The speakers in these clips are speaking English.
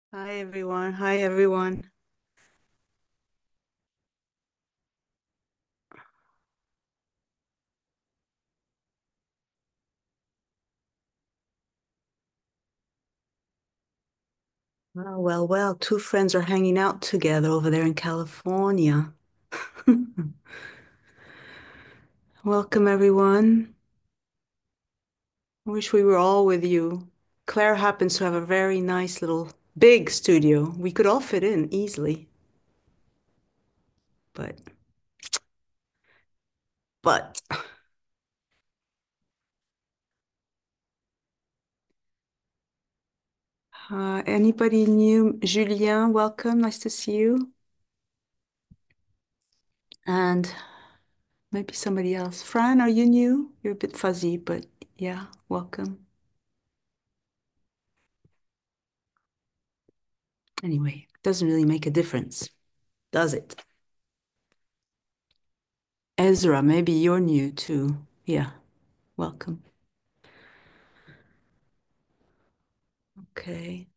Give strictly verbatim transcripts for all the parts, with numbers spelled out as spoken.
Hi everyone. Hi everyone. Well, well, well, two friends are hanging out together over there in California. Welcome everyone. I wish we were all with you. Claire happens to have a very nice little big studio. We could all fit in easily, but but uh, anybody new? Julien, welcome. Nice to see you. And maybe somebody else. Fran, are you new? You're a bit fuzzy, but yeah, welcome. Anyway, doesn't really make a difference, does it? Ezra, maybe you're new too. Yeah, welcome. Okay.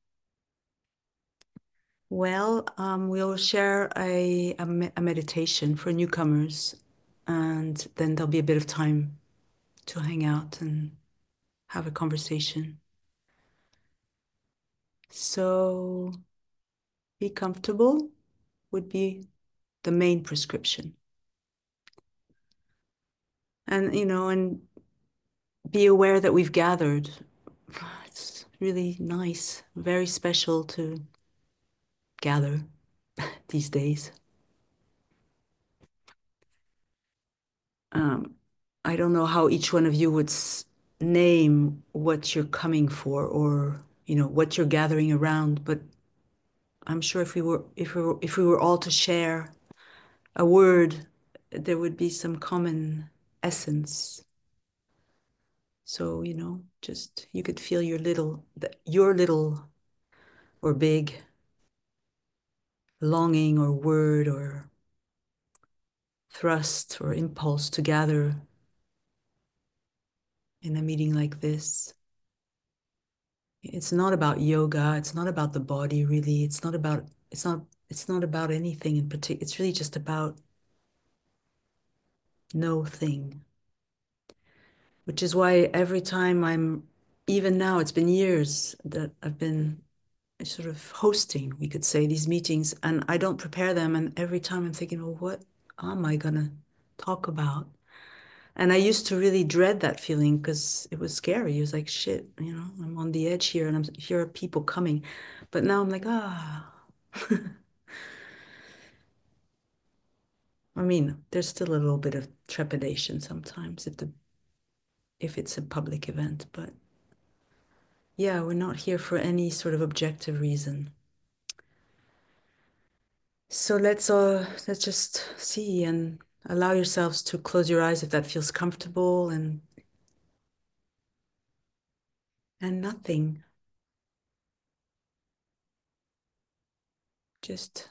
Well, um, we'll share a, a, me- a meditation for newcomers, and then there'll be a bit of time to hang out and have a conversation. So be comfortable would be the main prescription. And, you know, and be aware that we've gathered. It's really nice, very special to gather these days. Um, I don't know how each one of you would s- name what you're coming for or, you know, what you're gathering around, but I'm sure if we were if we were if we were all to share a word, there would be some common essence. So, you know, just you could feel your little the, your little or big longing or word or thrust or impulse to gather in a meeting like this. It's not about yoga. It's not about the body, really. It's not about, it's not, it's not about anything in particular. It's really just about no thing, which is why every time I'm, even now, it's been years that I've been sort of hosting, we could say, these meetings, and I don't prepare them. And every time I'm thinking, well, what am I gonna talk about? And I used to really dread that feeling because it was scary. It was like, shit, you know, I'm on the edge here and I'm here are people coming. But now I'm like, ah. I mean, there's still a little bit of trepidation sometimes if the if it's a public event, but yeah, we're not here for any sort of objective reason. So let's uh let's just see and allow yourselves to close your eyes if that feels comfortable and and nothing. Just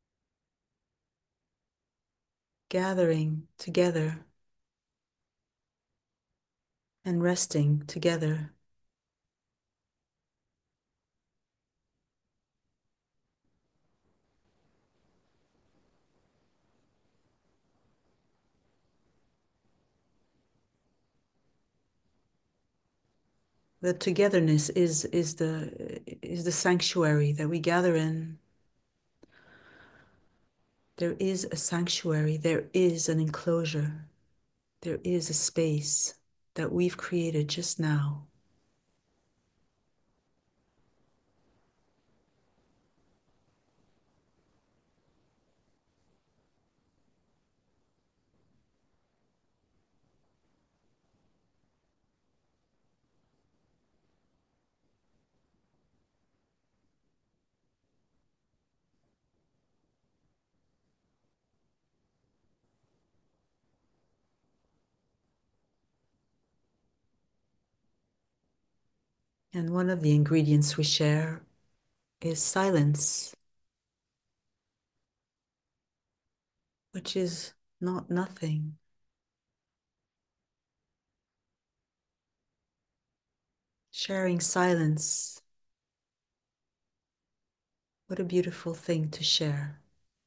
gathering together and resting together. The togetherness is is the is the sanctuary that we gather in. There is a sanctuary, there is an enclosure, there is a space that we've created just now. And one of the ingredients we share is silence, which is not nothing. Sharing silence What a beautiful thing to share.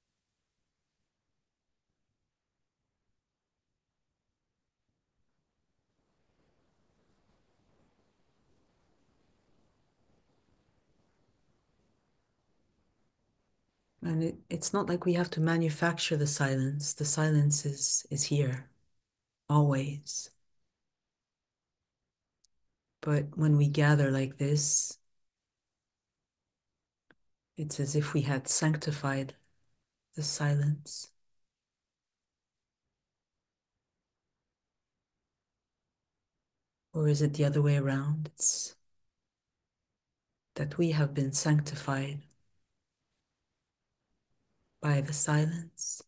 And it, it's not like we have to manufacture the silence. The silence is, is here, always. But when we gather like this, it's as if we had sanctified the silence. Or is it the other way around? It's that we have been sanctified by the silence.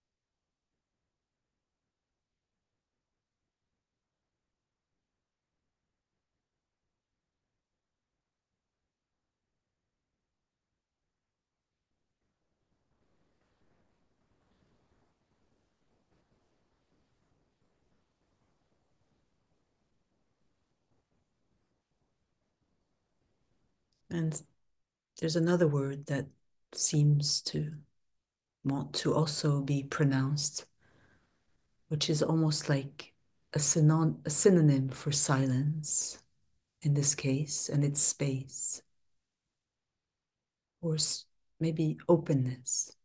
And there's another word that seems to want to also be pronounced, which is almost like a, synon- a synonym for silence in this case, and it's space, or maybe openness.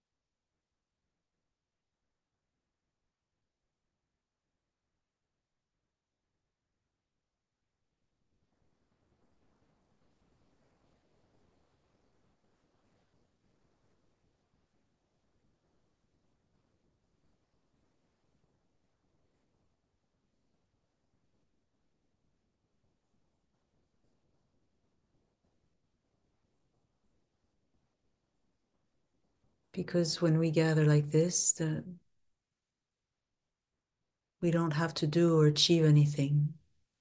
Because when we gather like this, the, we don't have to do or achieve anything.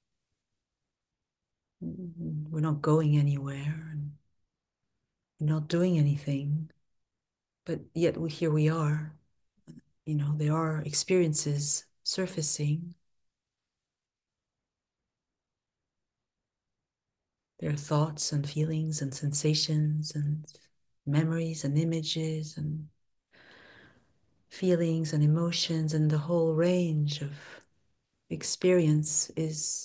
We're not going anywhere, and we're not doing anything, but yet we, here we are. You know, there are experiences surfacing. There are thoughts and feelings and sensations and memories and images and feelings and emotions, and the whole range of experience is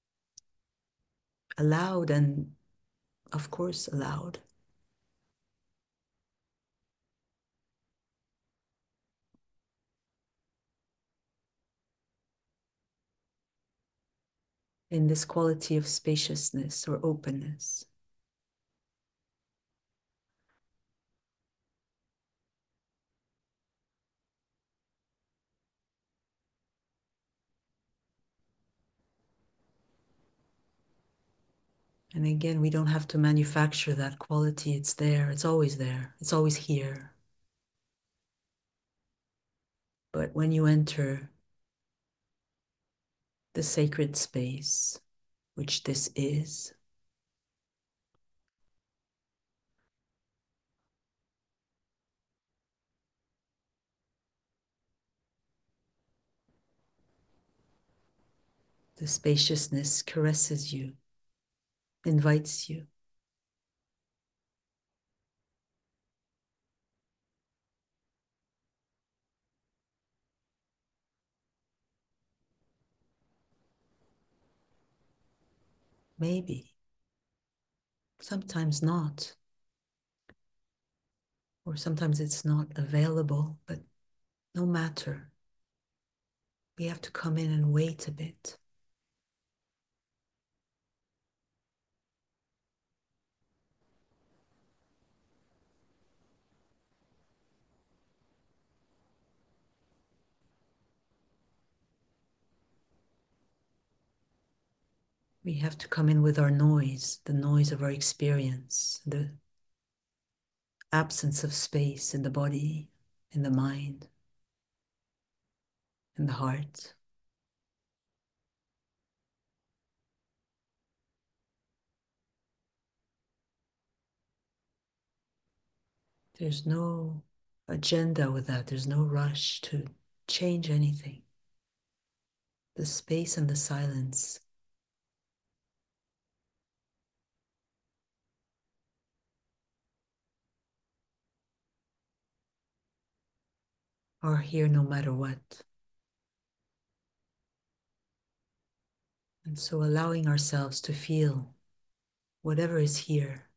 allowed and, of course, allowed. In this quality of spaciousness or openness. And again, we don't have to manufacture that quality. It's there, it's always there, it's always here. But when you enter the sacred space, which this is, the spaciousness caresses you, invites you. Maybe, sometimes not, or sometimes it's not available, but no matter. We have to come in and wait a bit. We have to come in with our noise, the noise of our experience, the absence of space in the body, in the mind, in the heart. There's no agenda with that. There's no rush to change anything. The space and the silence are here no matter what. And so allowing ourselves to feel whatever is here.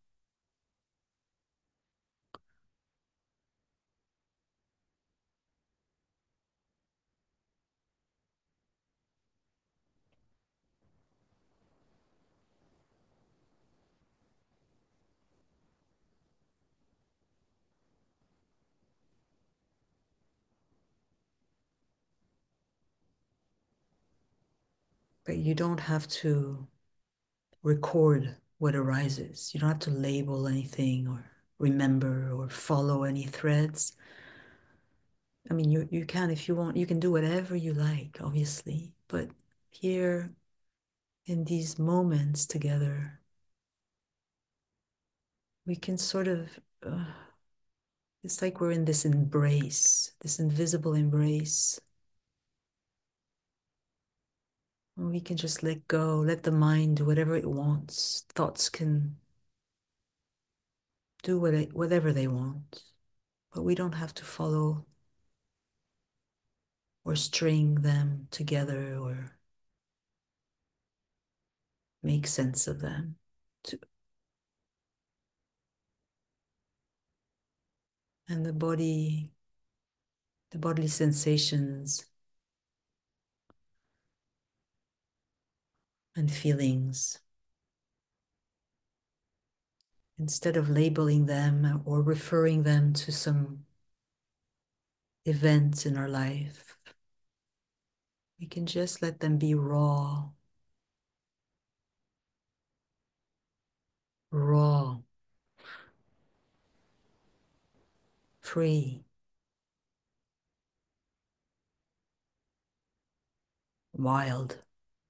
But you don't have to record what arises. You don't have to label anything or remember or follow any threads. I mean, you, you can, if you want, you can do whatever you like, obviously. But here in these moments together, we can sort of, uh, it's like we're in this embrace, this invisible embrace. And we can just let go, let the mind do whatever it wants. Thoughts can do what it, whatever they want, but we don't have to follow or string them together or make sense of them. To, and the body, the bodily sensations and feelings, instead of labeling them or referring them to some event in our life, we can just let them be raw, raw, free, wild.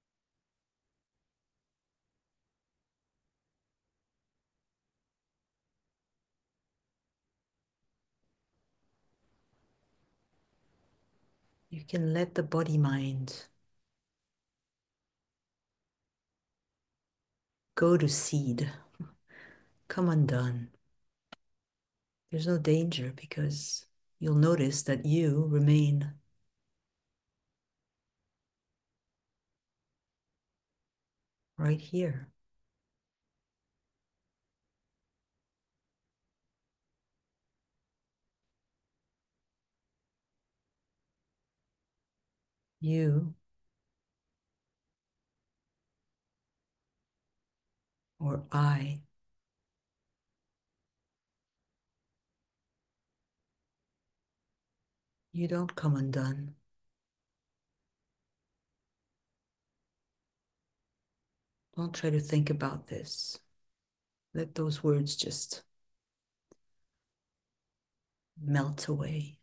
You can let the body mind go to seed, come undone. There's no danger because you'll notice that you remain right here. You or I, you don't come undone. Don't try to think about this. Let those words just melt away.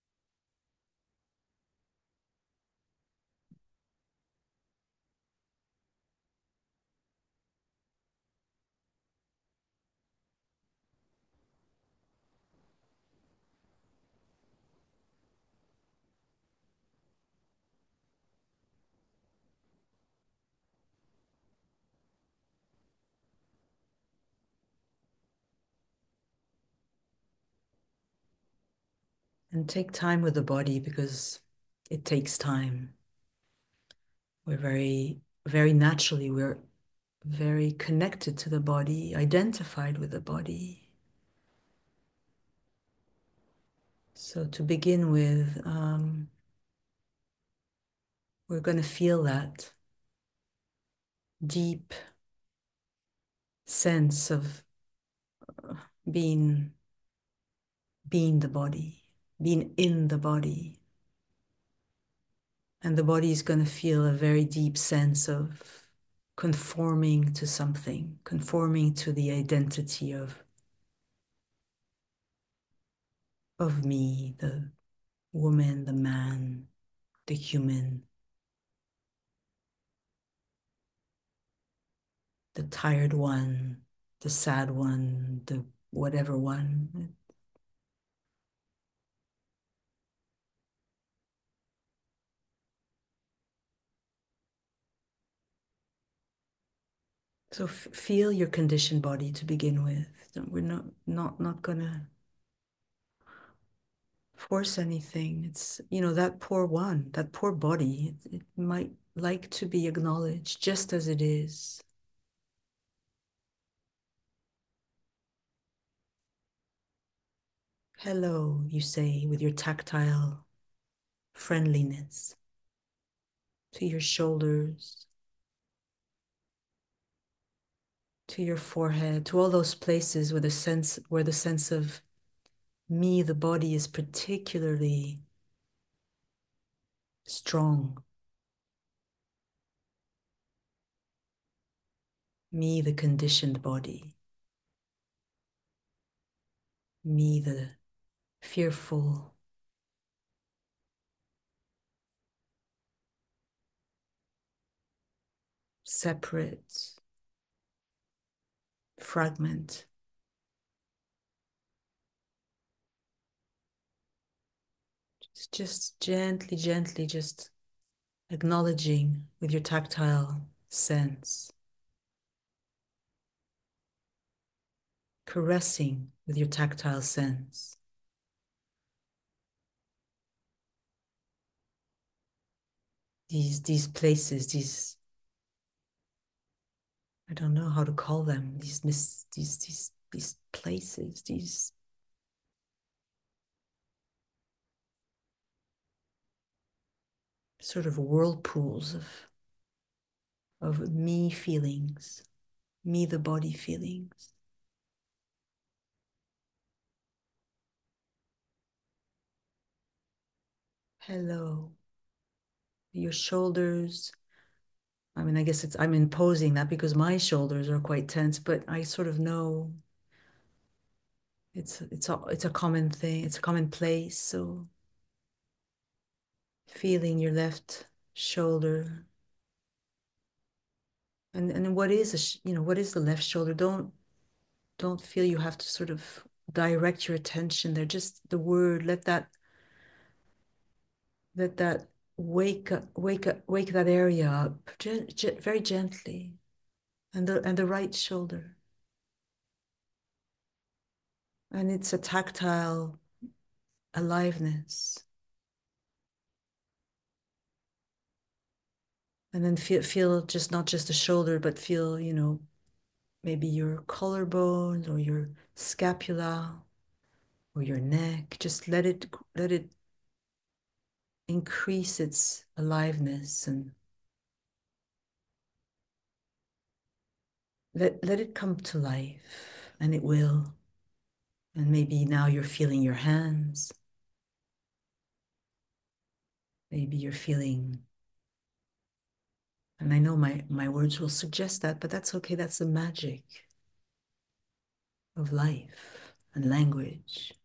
And take time with the body because it takes time. We're very, very naturally, we're very connected to the body, identified with the body. So to begin with, um, we're going to feel that deep sense of being being the body, being in the body. And the body is going to feel a very deep sense of conforming to something, conforming to the identity of, of me, the woman, the man, the human, the tired one, the sad one, the whatever one. So f- feel your conditioned body to begin with. We're not not not gonna force anything. It's, you know, that poor one, that poor body, it, it might like to be acknowledged just as it is. Hello, you say with your tactile friendliness to your shoulders, to your forehead, to all those places where the sense where the sense of me, the body, is particularly strong. Me, the conditioned body. Me, the fearful, separate fragment. Just, just gently, gently, just acknowledging with your tactile sense, caressing with your tactile sense. These, these places, these, I don't know how to call them, these, mis, these, these, these places, these sort of whirlpools of, of me feelings, me, the body feelings. Hello, your shoulders. I mean, I guess it's, I'm imposing that because my shoulders are quite tense, but I sort of know it's, it's a, it's a common thing. It's a common place. So feeling your left shoulder, and, and what is, a, you know, what is the left shoulder? Don't, don't feel you have to sort of direct your attention there. Just the word, let that, let that wake up, wake up, wake that area up gen- gen- very gently. And the, and the right shoulder. And it's a tactile aliveness. And then feel, feel just not just the shoulder, but feel, you know, maybe your collarbone or your scapula or your neck. Just let it, let it increase its aliveness, and let, let it come to life, and it will. And maybe now you're feeling your hands. Maybe you're feeling, and I know my, my words will suggest that, but that's okay. That's the magic of life and language.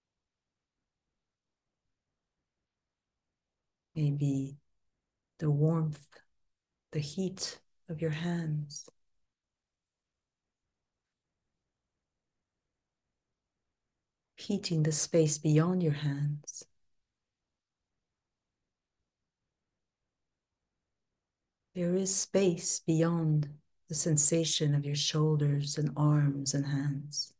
Maybe the warmth, the heat of your hands. Heating the space beyond your hands. There is space beyond the sensation of your shoulders and arms and hands.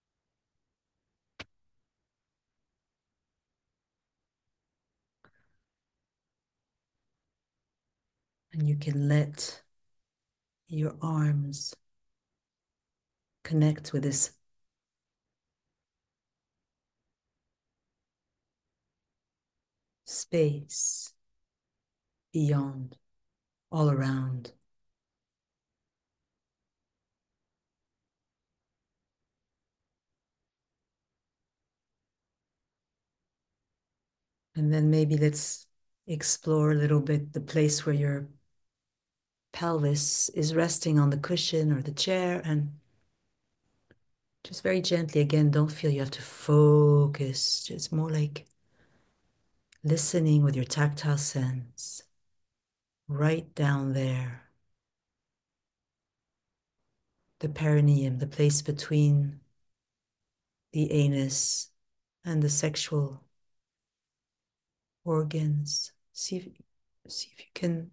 And you can let your arms connect with this space beyond, all around. And then maybe let's explore a little bit the place where your pelvis is resting on the cushion or the chair, and just very gently, again, don't feel you have to focus. It's more like listening with your tactile sense, right down there. The perineum, the place between the anus and the sexual organs. See if, see if you can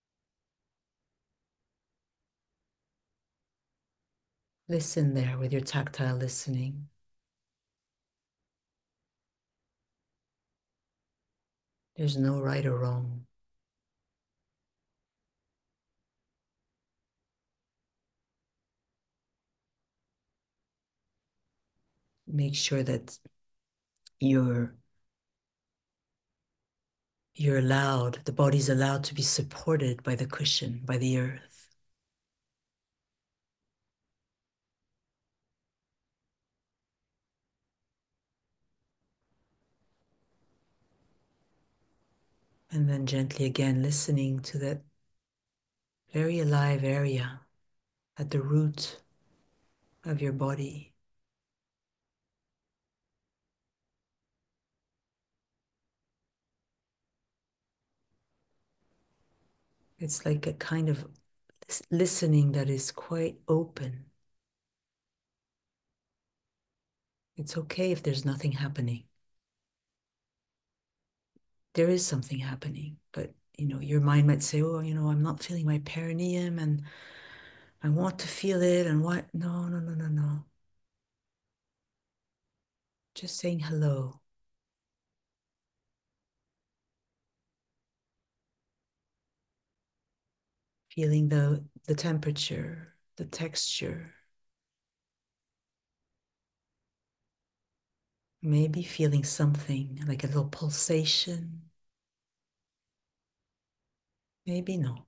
listen there with your tactile listening. There's no right or wrong. Make sure that you're you're allowed, the body's allowed to be supported by the cushion, by the earth. And then gently again listening to that very alive area at the root of your body. It's like a kind of listening that is quite open. It's okay if there's nothing happening. There is something happening, but you know, your mind might say, oh, you know, I'm not feeling my perineum and I want to feel it. And what? No, no, no, no, no. Just saying hello, feeling the the temperature, the texture, maybe feeling something like a little pulsation, maybe no.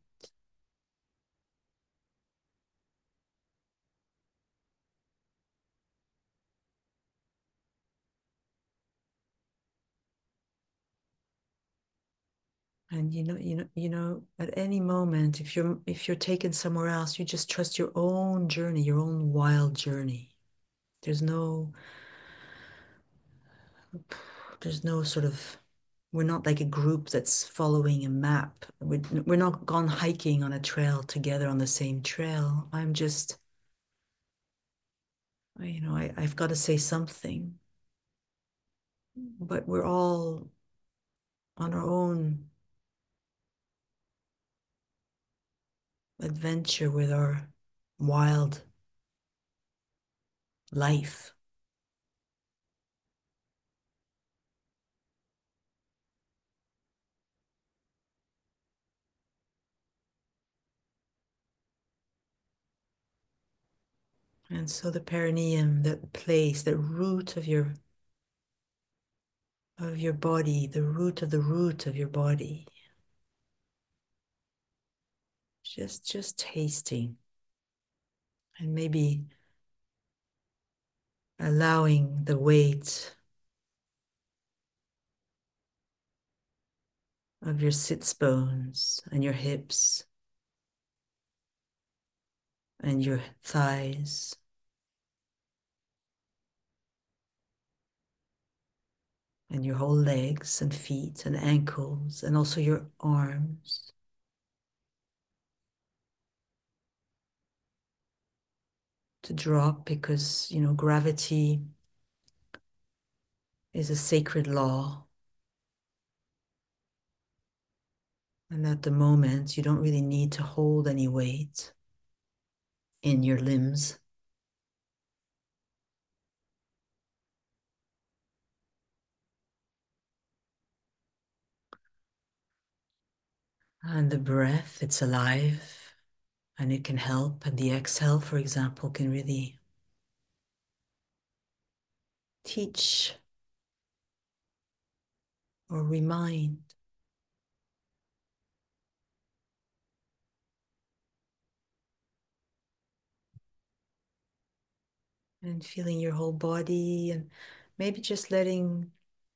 And you know, you know, you know, at any moment, if you're if you're taken somewhere else, you just trust your own journey, your own wild journey. There's no, there's no sort of, we're not like a group that's following a map. We're, we're not gone hiking on a trail together on the same trail. I'm just, you know, I, I've got to say something, but we're all on our own adventure with our wild life. And so the perineum, that place, the root of your of your body, the root of the root of your body. Just just tasting and maybe allowing the weight of your sits bones and your hips and your thighs and your whole legs and feet and ankles and also your arms to drop because, you know, gravity is a sacred law. And at the moment, you don't really need to hold any weight in your limbs. And the breath, it's alive and it can help. And the exhale, for example, can really teach or remind. And feeling your whole body and maybe just letting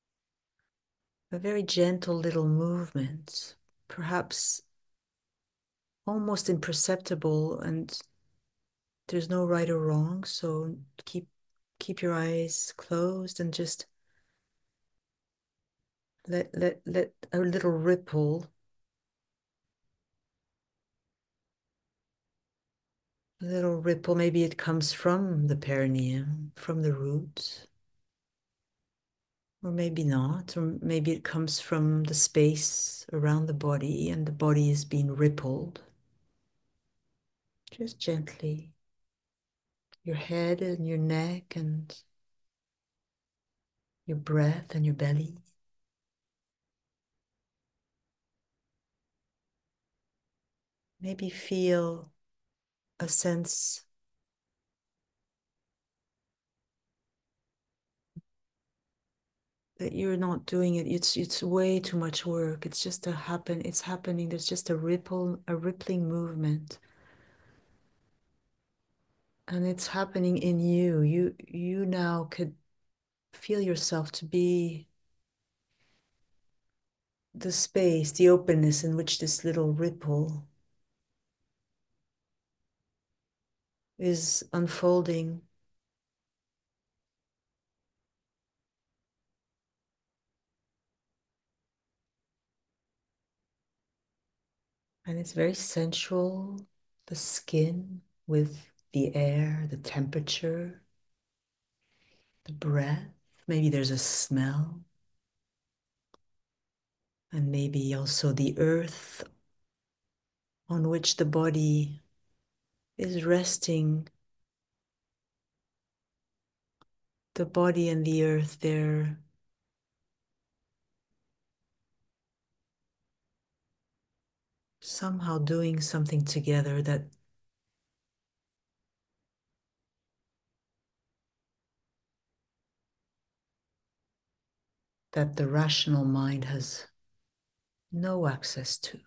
a very gentle little movement, perhaps almost imperceptible, and there's no right or wrong. So keep keep your eyes closed and just let let let a little ripple, a little ripple. Maybe it comes from the perineum, from the root, or maybe not, or maybe it comes from the space around the body and the body is being rippled. Just gently, your head and your neck and your breath and your belly. maybe feel a sense that you're not doing it. It's it's way too much work. It's just a happen. It's happening. There's just a ripple, a rippling movement, and it's happening in you. You you now could feel yourself to be the space, the openness in which this little ripple is unfolding. And it's very sensual, the skin with the air, the temperature, the breath. Maybe there's a smell, and maybe also the earth on which the body is resting. The body and the earth, they're somehow doing something together that that the rational mind has no access to.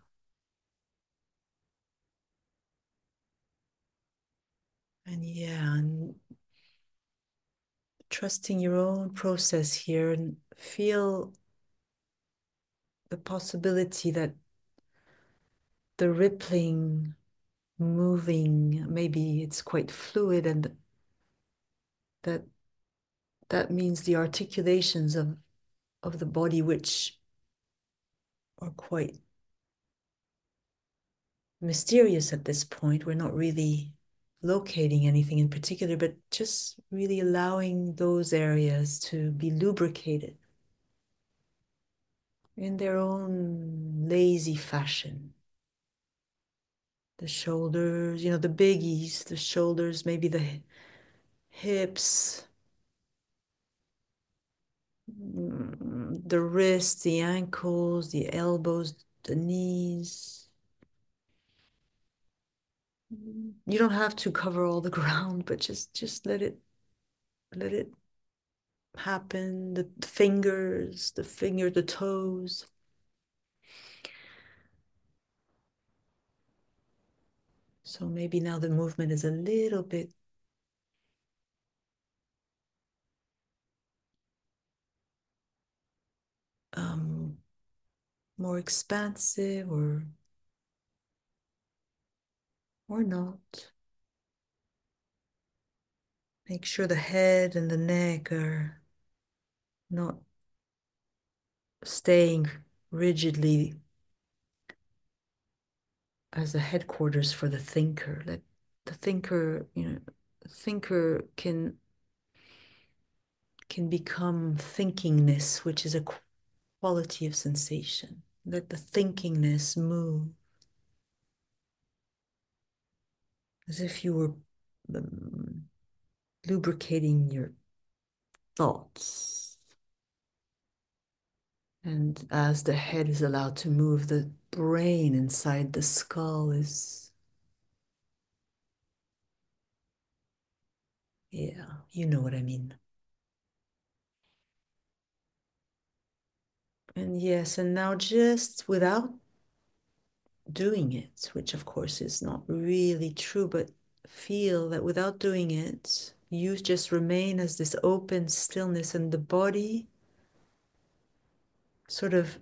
And yeah, and trusting your own process here and feel the possibility that the rippling, moving, maybe it's quite fluid, and that that means the articulations of of the body, which are quite mysterious at this point. We're not really locating anything in particular, but just really allowing those areas to be lubricated in their own lazy fashion. The shoulders, you know, the biggies, the shoulders, maybe the hips, mm, the wrists, the ankles, the elbows, the knees. You don't have to cover all the ground, but just just let it let it happen. The fingers, the finger, the toes. So maybe now the movement is a little bit um, more expansive, or or not. Make sure the head and the neck are not staying rigidly as the headquarters for the thinker. Let the thinker, you know, the thinker can can become thinkingness, which is a quality of sensation. Let the thinkingness move as if you were um, lubricating your thoughts. And as the head is allowed to move, the brain inside the skull is, yeah, you know what I mean. And yes, and now just without doing it, which of course is not really true, but feel that without doing it, you just remain as this open stillness, and the body sort of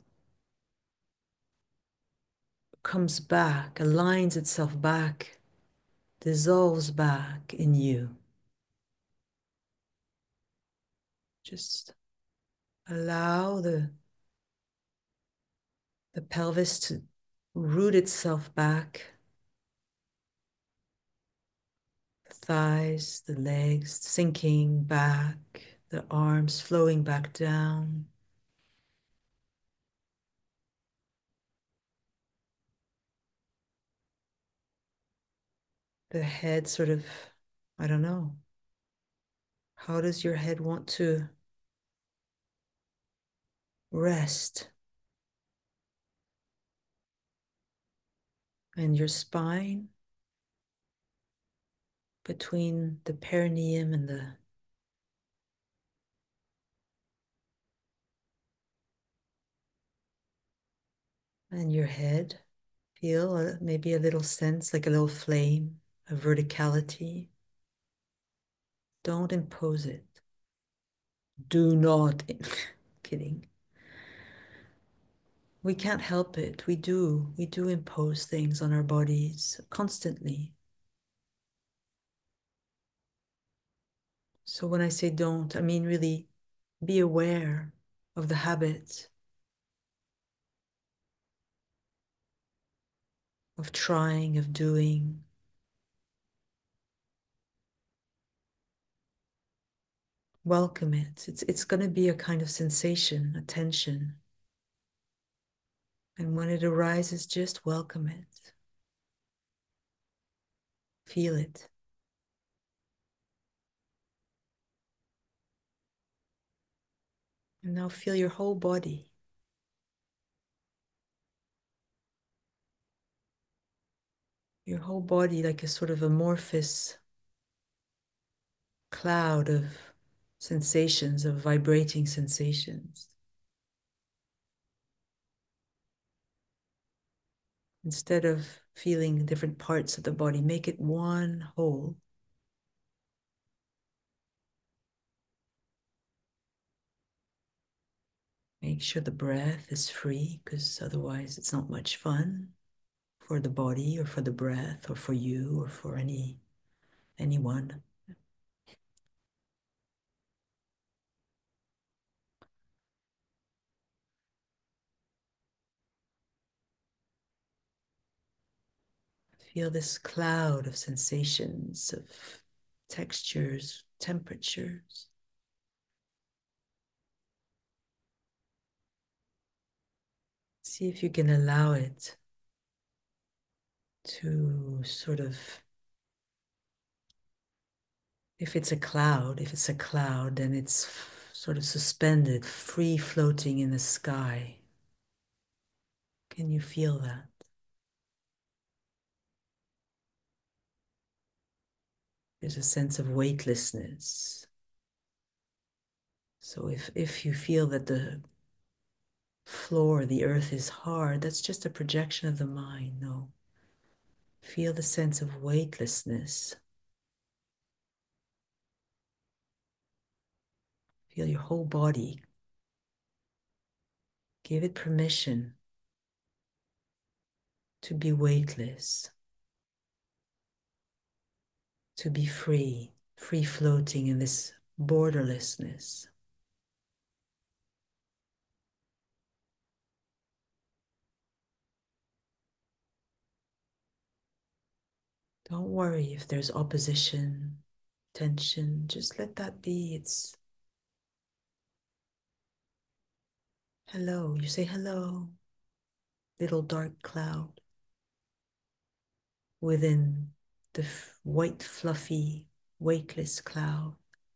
comes back, aligns itself back, dissolves back in you. Just allow the, the pelvis to root itself back, the thighs, the legs sinking back, the arms flowing back down. The head sort of, I don't know, how does your head want to rest? And your spine between the perineum and the and your head. Feel a, maybe a little sense like a little flame, a verticality. Don't impose it. Do not. Kidding. We can't help it. We do. We do impose things on our bodies constantly. So when I say don't, I mean really be aware of the habit of trying, of doing. Welcome it. It's it's going to be a kind of sensation, a tension. And when it arises, just welcome it. Feel it. And now feel your whole body. Your whole body like a sort of amorphous cloud of sensations, of vibrating sensations. Instead of feeling different parts of the body, make it one whole. Make sure the breath is free, because otherwise it's not much fun for the body or for the breath or for you or for any anyone. Feel this cloud of sensations, of textures, temperatures. See if you can allow it to sort of, if it's a cloud, if it's a cloud, then it's sort of suspended, free floating in the sky. Can you feel that? There's a sense of weightlessness. So if, if you feel that the floor, the earth is hard, that's just a projection of the mind. No. Feel the sense of weightlessness. Feel your whole body. Give it permission to be weightless, to be free, free floating in this borderlessness. Don't worry if there's opposition, tension, just let that be. It's hello. You say hello, little dark cloud within the white, fluffy, weightless cloud.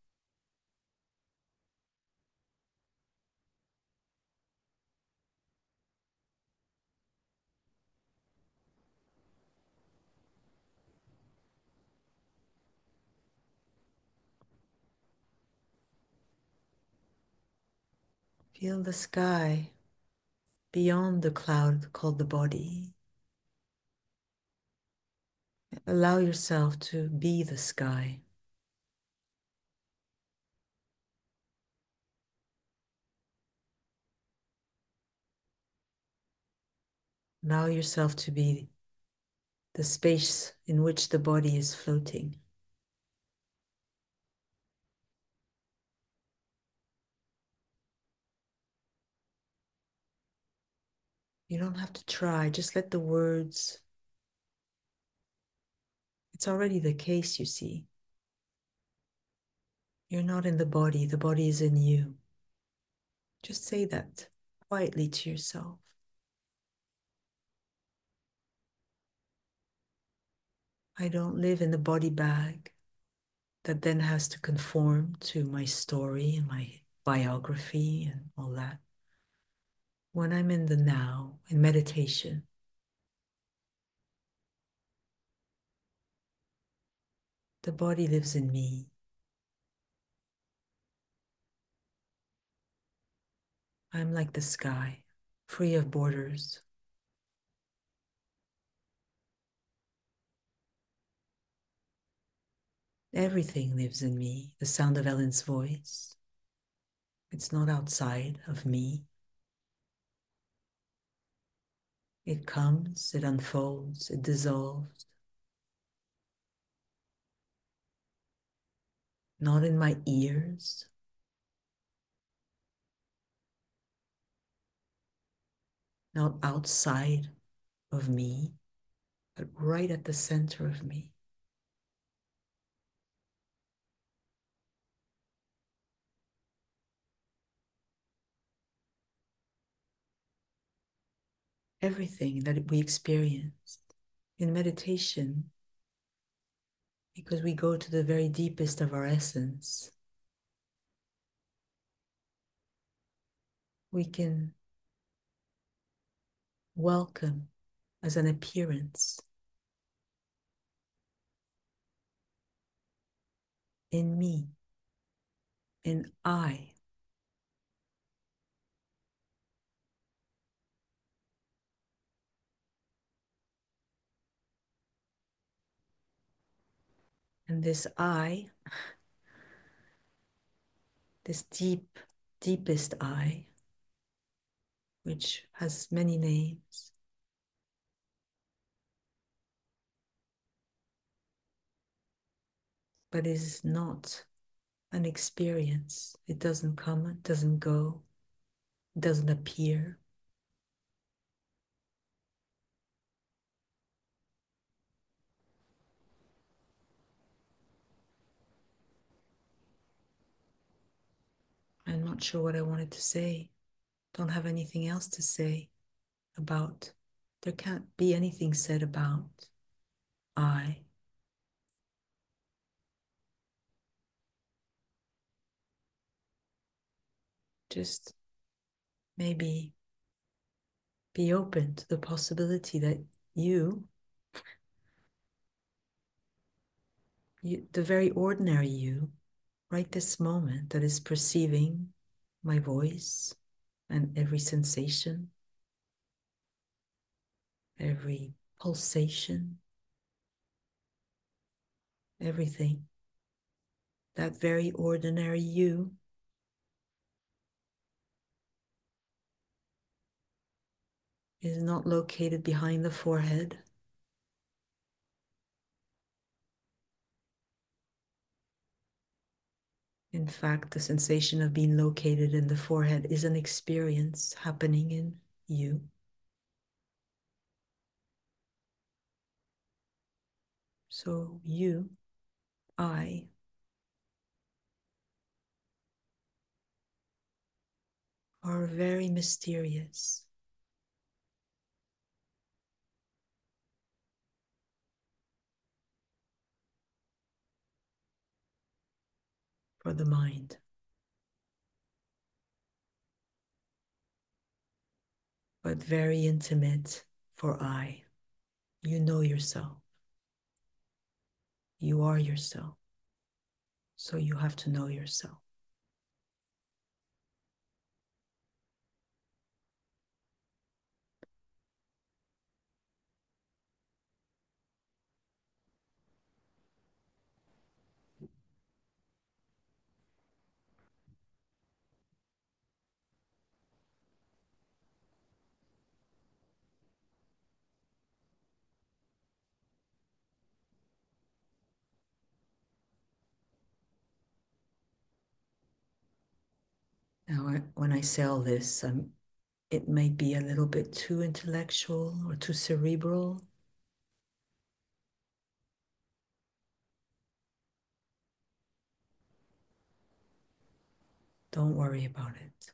Feel the sky beyond the cloud called the body. Allow yourself to be the sky. Allow yourself to be the space in which the body is floating. You don't have to try, just let the words, it's already the case, you see. You're not in the body, the body is in you. Just say that quietly to yourself. I don't live in the body bag that then has to conform to my story and my biography and all that. When I'm in the now, in meditation, The body lives in me. I'm like the sky, free of borders. Everything lives in me. The sound of Ellen's voice. It's not outside of me. It comes, it unfolds, it dissolves. Not in my ears, not outside of me, but right at the center of me. Everything that we experience in meditation, because we go to the very deepest of our essence, we can welcome as an appearance in me, in I. And this I, this deep, deepest I, which has many names, but is not an experience. It doesn't come, it doesn't go, it doesn't appear. I'm not sure what I wanted to say. Don't have anything else to say about. There can't be anything said about I. Just maybe be open to the possibility that you, you, the very ordinary you, right this moment that is perceiving my voice and every sensation, every pulsation, everything, that very ordinary you is not located behind the forehead. In fact, the sensation of being located in the forehead is an experience happening in you. So you, I, are very mysterious for the mind, but very intimate for I. You know yourself. You are yourself. So you have to know yourself. Now, when I say all this, I'm, it may be a little bit too intellectual or too cerebral. Don't worry about it.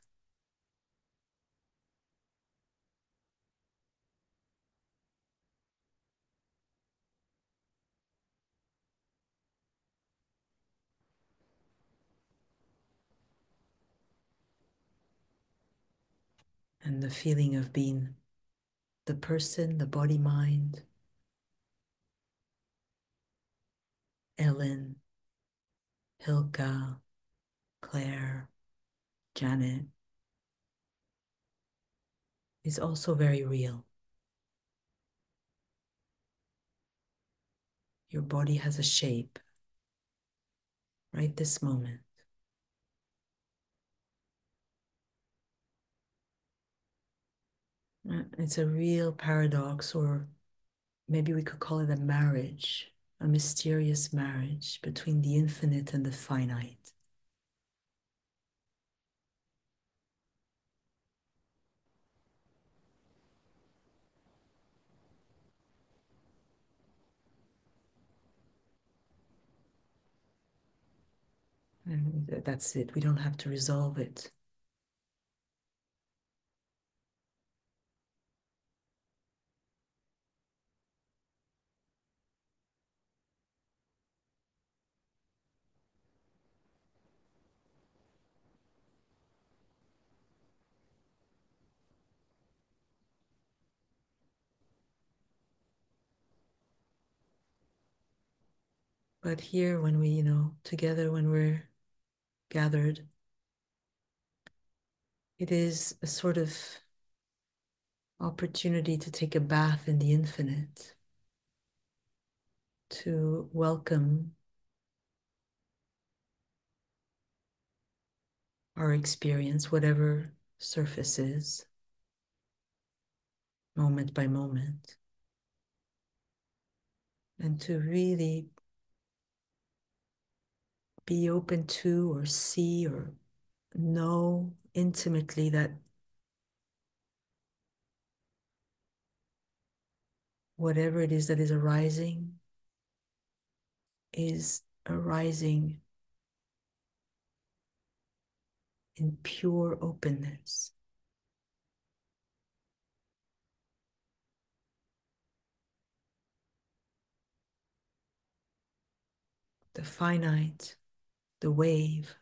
And the feeling of being the person, the body, mind, Ellen, Hilka, Claire, Janet, is also very real. Your body has a shape right this moment. Uh, It's a real paradox, or maybe we could call it a marriage, a mysterious marriage between the infinite and the finite. And that's it. We don't have to resolve it. But here, when we, you know, together, when we're gathered, it is a sort of opportunity to take a bath in the infinite, to welcome our experience, whatever surface is, moment by moment, and to really be open to or see or know intimately that whatever it is that is arising is arising in pure openness. The finite, the wave,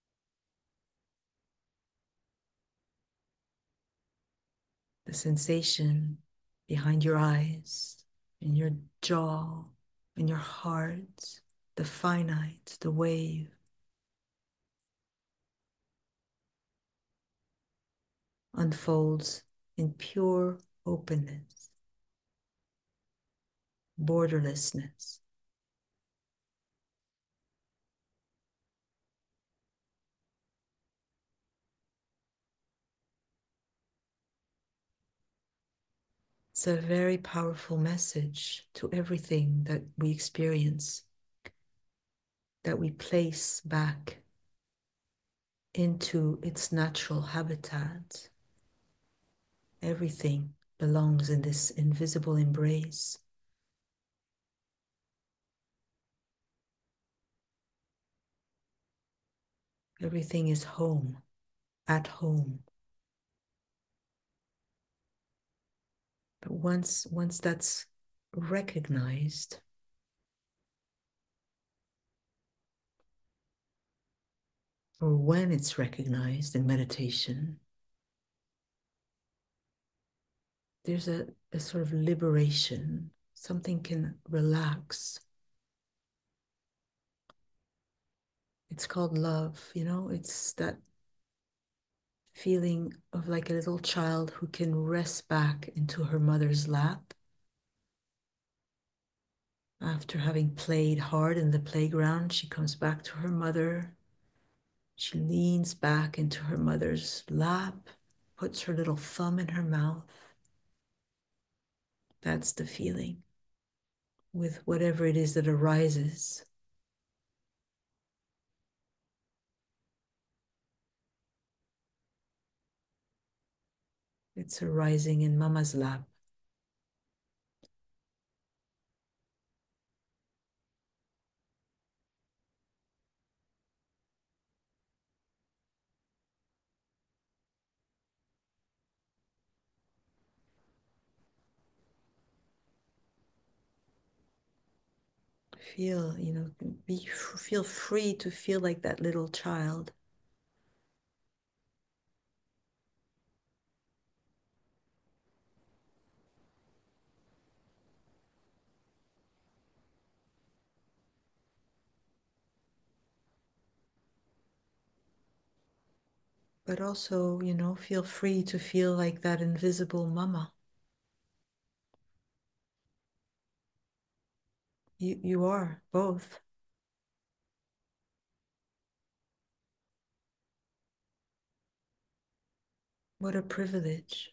the sensation behind your eyes, in your jaw, in your heart, the finite, the wave, unfolds in pure openness, borderlessness. It's a very powerful message to everything that we experience, that we place back into its natural habitat. Everything belongs in this invisible embrace. Everything is home, at home. But once, once that's recognized, or when it's recognized in meditation, there's a, a sort of liberation. Something can relax. It's called love, you know, it's that feeling of like a little child who can rest back into her mother's lap after having played hard in the playground. She comes back to her mother. She leans back into her mother's lap, puts her little thumb in her mouth. That's the feeling with whatever it is that arises. It's arising in Mama's lap. Feel, you know, be feel free to feel like that little child. but also, you know, feel free to feel like that invisible mama. You you are both. What a privilege.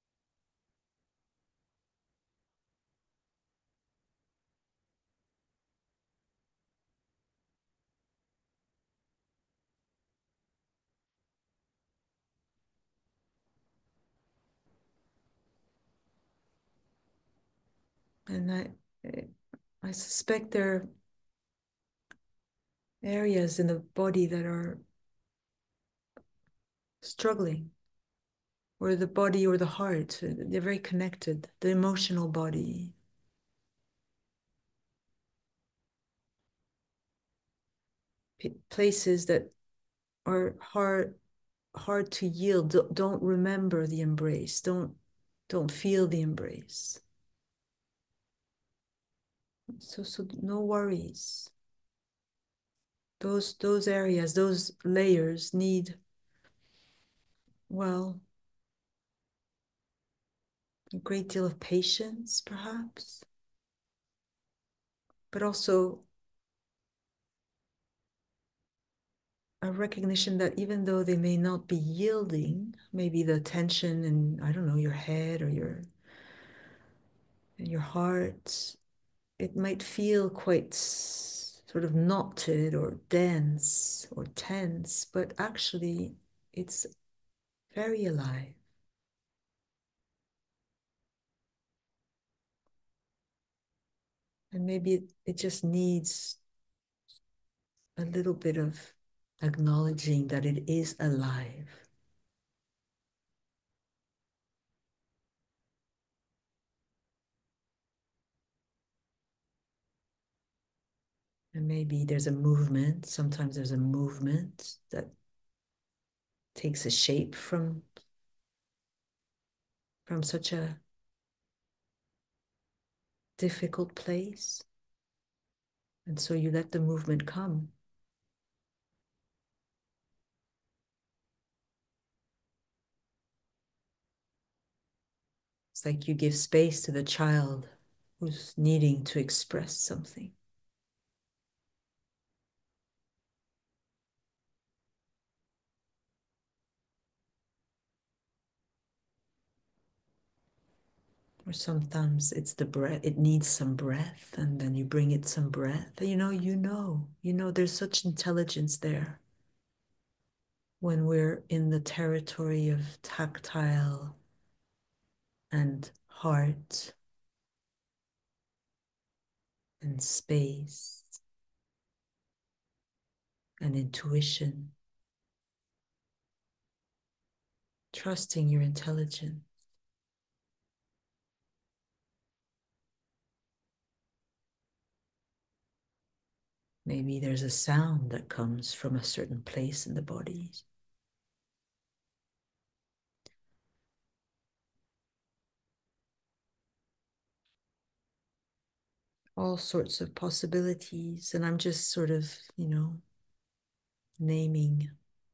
And I I suspect there are areas in the body that are struggling, or the body or the heart. They're very connected. The emotional body, places that are hard hard to yield. Don't remember the embrace. Don't don't feel the embrace. So so no worries. Those those areas, those layers need, well, a great deal of patience, perhaps, but also a recognition that even though they may not be yielding, maybe the tension in, I don't know, your head or your your heart, it might feel quite sort of knotted or dense or tense, but actually it's very alive. And maybe it, it just needs a little bit of acknowledging that it is alive. And maybe there's a movement. Sometimes there's a movement that takes a shape from, from such a difficult place. And so you let the movement come. It's like you give space to the child who's needing to express something. Or sometimes it's the breath, it needs some breath, and then you bring it some breath. You know, you know, you know, there's such intelligence there when we're in the territory of tactile and heart and space and intuition, trusting your intelligence. Maybe there's a sound that comes from a certain place in the body. All sorts of possibilities. And I'm just sort of, you know, naming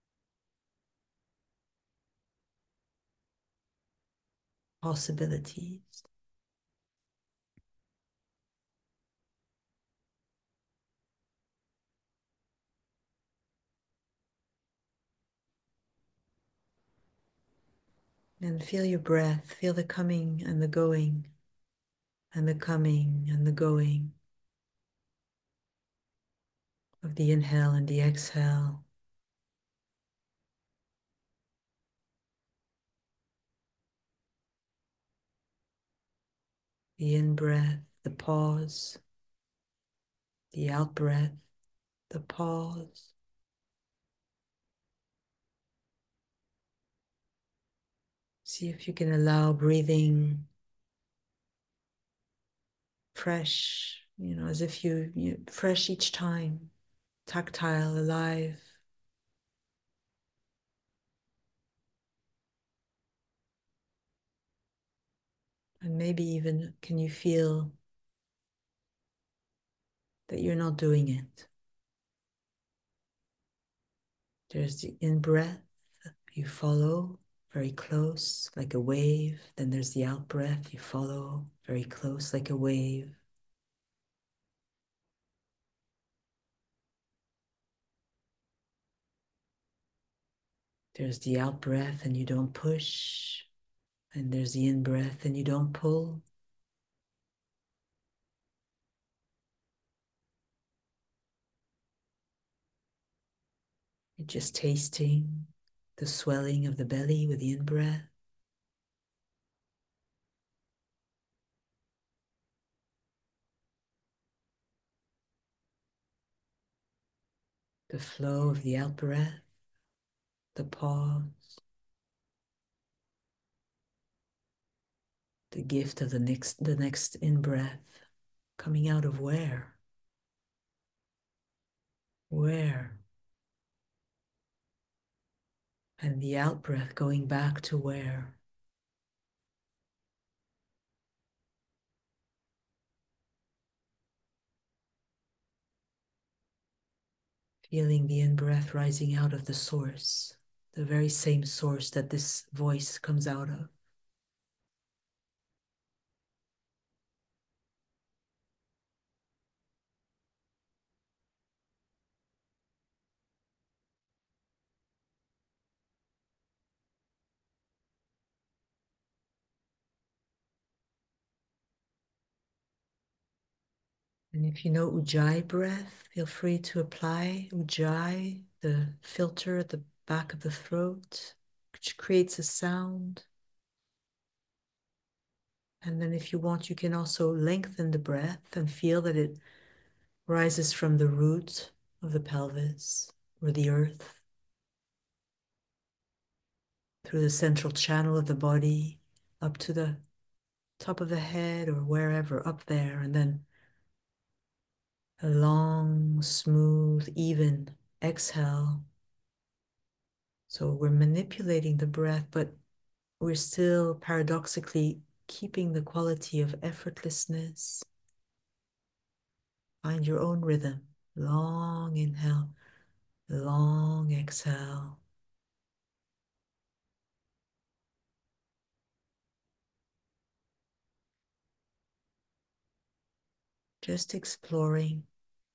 possibilities. And feel your breath, feel the coming and the going, and the coming and the going of the inhale and the exhale. The in breath, the pause, the out breath, the pause. See if you can allow breathing fresh, you know, as if you, you fresh each time, tactile, alive. And maybe even can you feel that you're not doing it? There's the in breath, You follow very close like a wave. Then there's the out breath. You follow very close like a wave. There's the out breath and you don't push. And there's the in breath and you don't pull. You're just tasting the swelling of the belly with the in breath. The flow of the out breath, the pause, the gift of the next the next in breath coming out of where? Where? And the out breath going back to where? Feeling the in breath rising out of the source, the very same source that this voice comes out of. And if you know Ujjayi breath, feel free to apply Ujjayi, the filter at the back of the throat, which creates a sound. And then if you want, you can also lengthen the breath and feel that it rises from the root of the pelvis or the earth through the central channel of the body up to the top of the head or wherever up there, and then a long, smooth, even exhale. So we're manipulating the breath, but we're still paradoxically keeping the quality of effortlessness. Find your own rhythm. Long inhale, long exhale. Just exploring.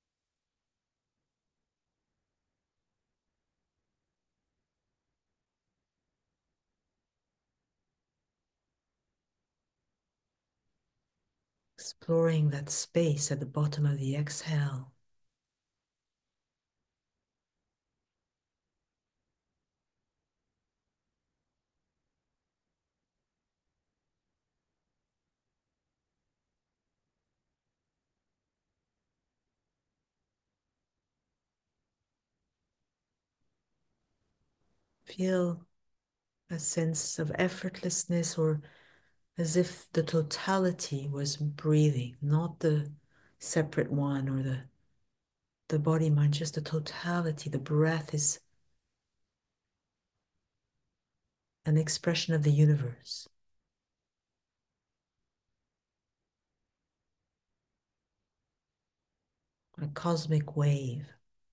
Exploring that space at the bottom of the exhale. Feel a sense of effortlessness, or as if the totality was breathing, not the separate one or the, the body mind, just the totality. The breath is an expression of the universe, a cosmic wave.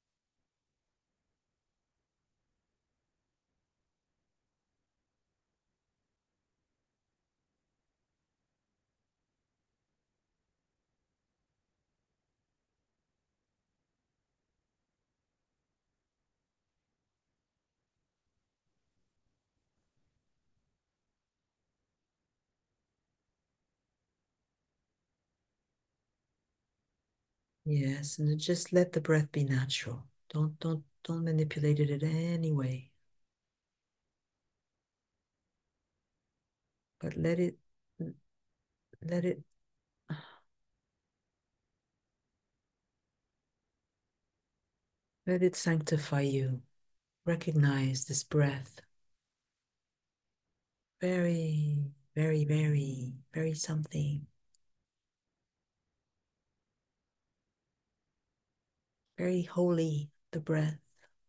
Yes, and just let the breath be natural. Don't don't don't manipulate it in any way. But let it let it let it sanctify you. Recognize this breath. Very, very, very, very something. Very holy, the breath.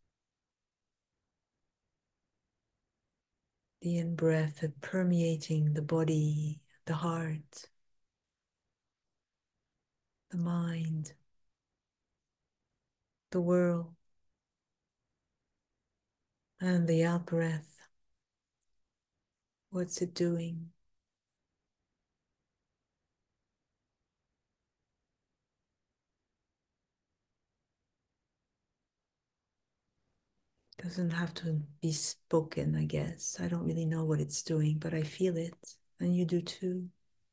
The in breath permeating the body, the heart, the mind, the world. And the out breath What's it doing? Doesn't have to be spoken, I guess. I don't really know what it's doing, but I feel it, and you do too.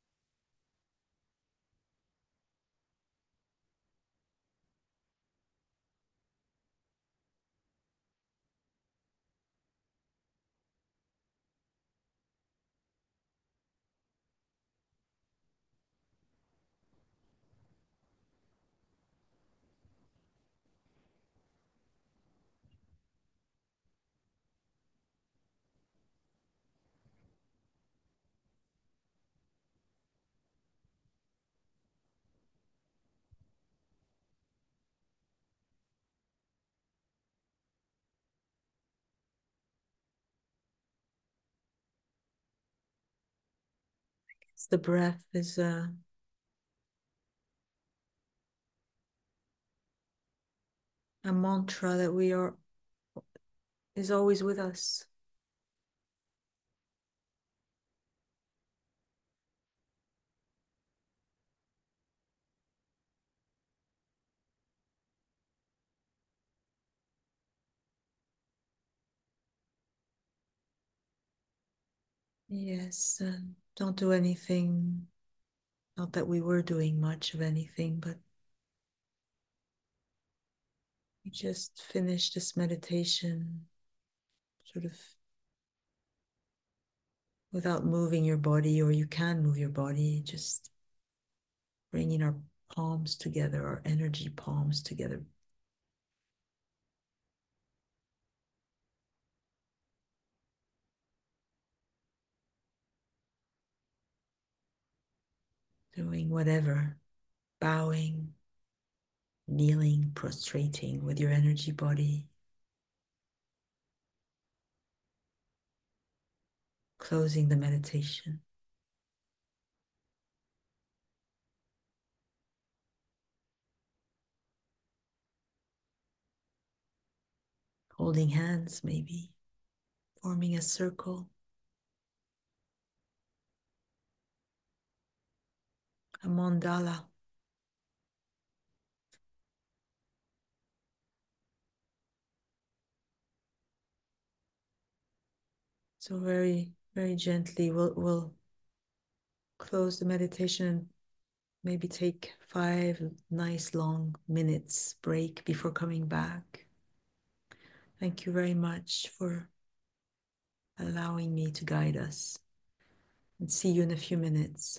It's the breath is a, a mantra that we are is always with us. Yes, uh, don't do anything. Not that we were doing much of anything, but we just finished this meditation sort of without moving your body, or you can move your body, just bringing our palms together, our energy palms together, doing whatever, bowing, kneeling, prostrating with your energy body, closing the meditation, holding hands, maybe forming a circle, a mandala. So very, very gently, we'll, we'll close the meditation and maybe take five nice long minutes break before coming back. Thank you very much for allowing me to guide us, and see you in a few minutes.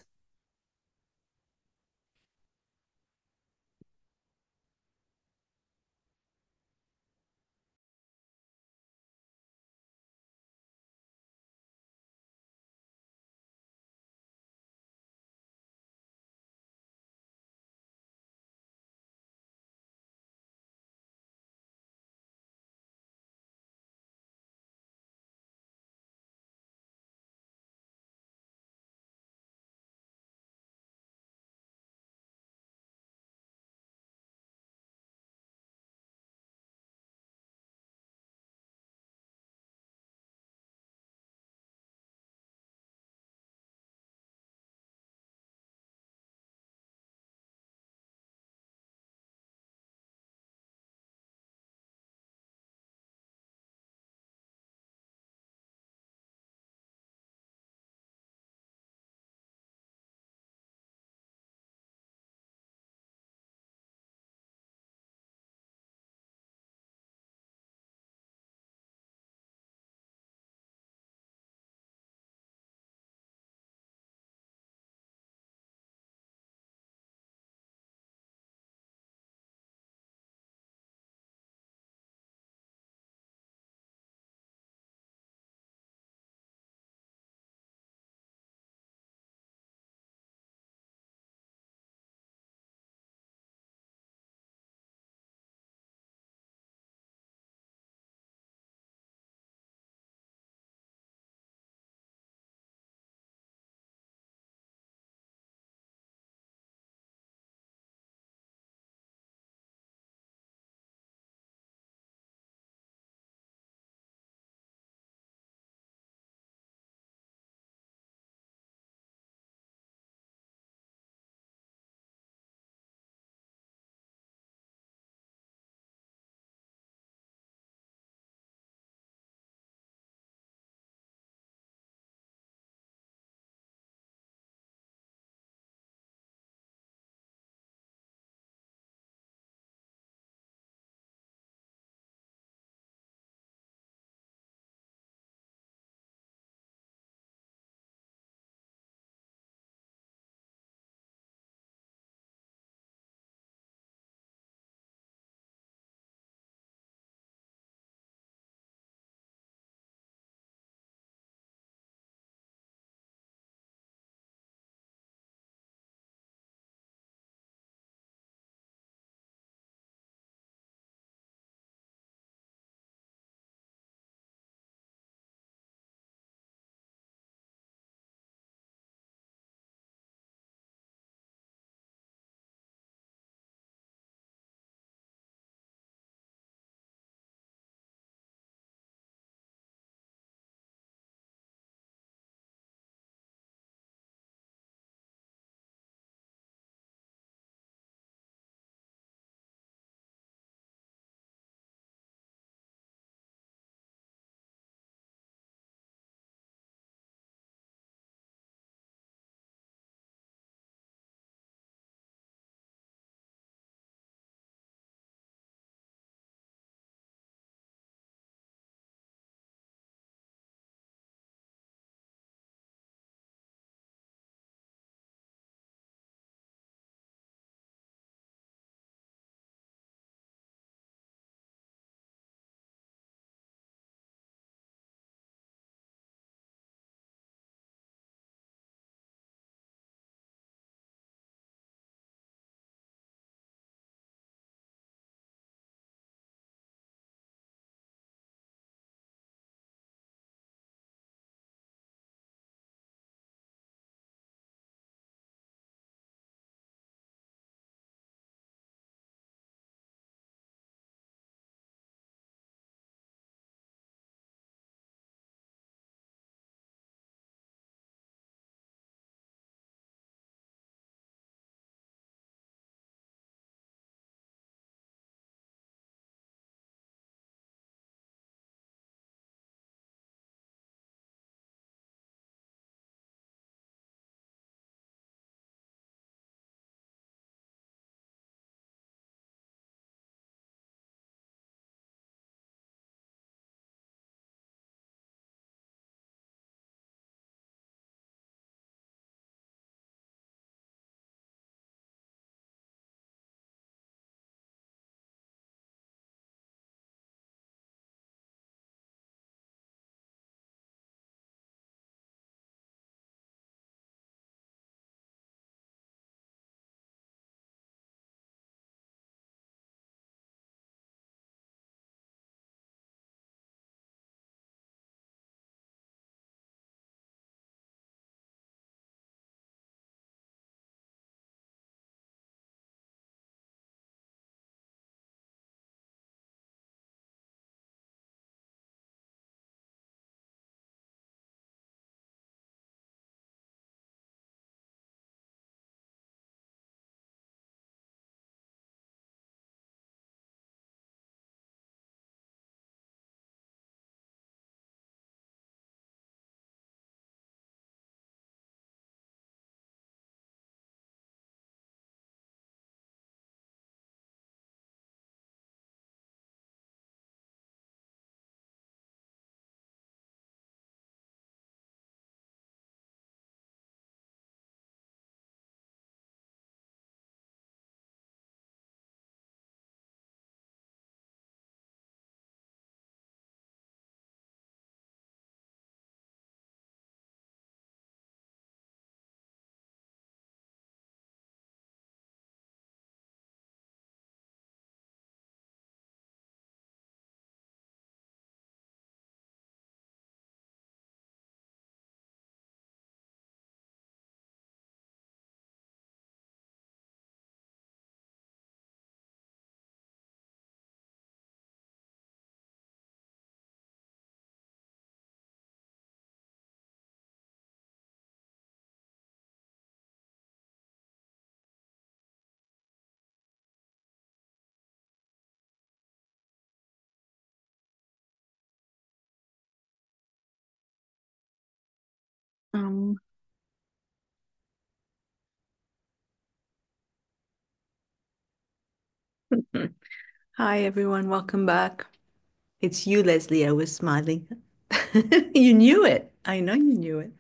Um, Hi, everyone. Welcome back. It's you, Leslie. I was smiling. You knew it. I know you knew it.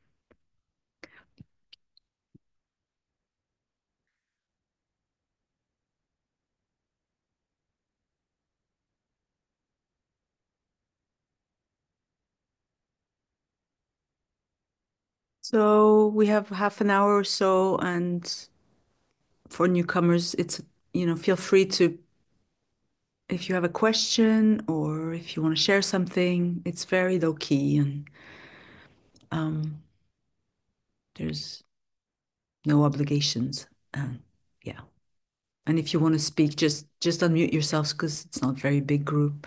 So we have half an hour or so, and for newcomers, it's, you know, feel free to, if you have a question or if you want to share something, it's very low key and um, there's no obligations. And yeah. And if you want to speak, just just unmute yourselves because it's not a very big group.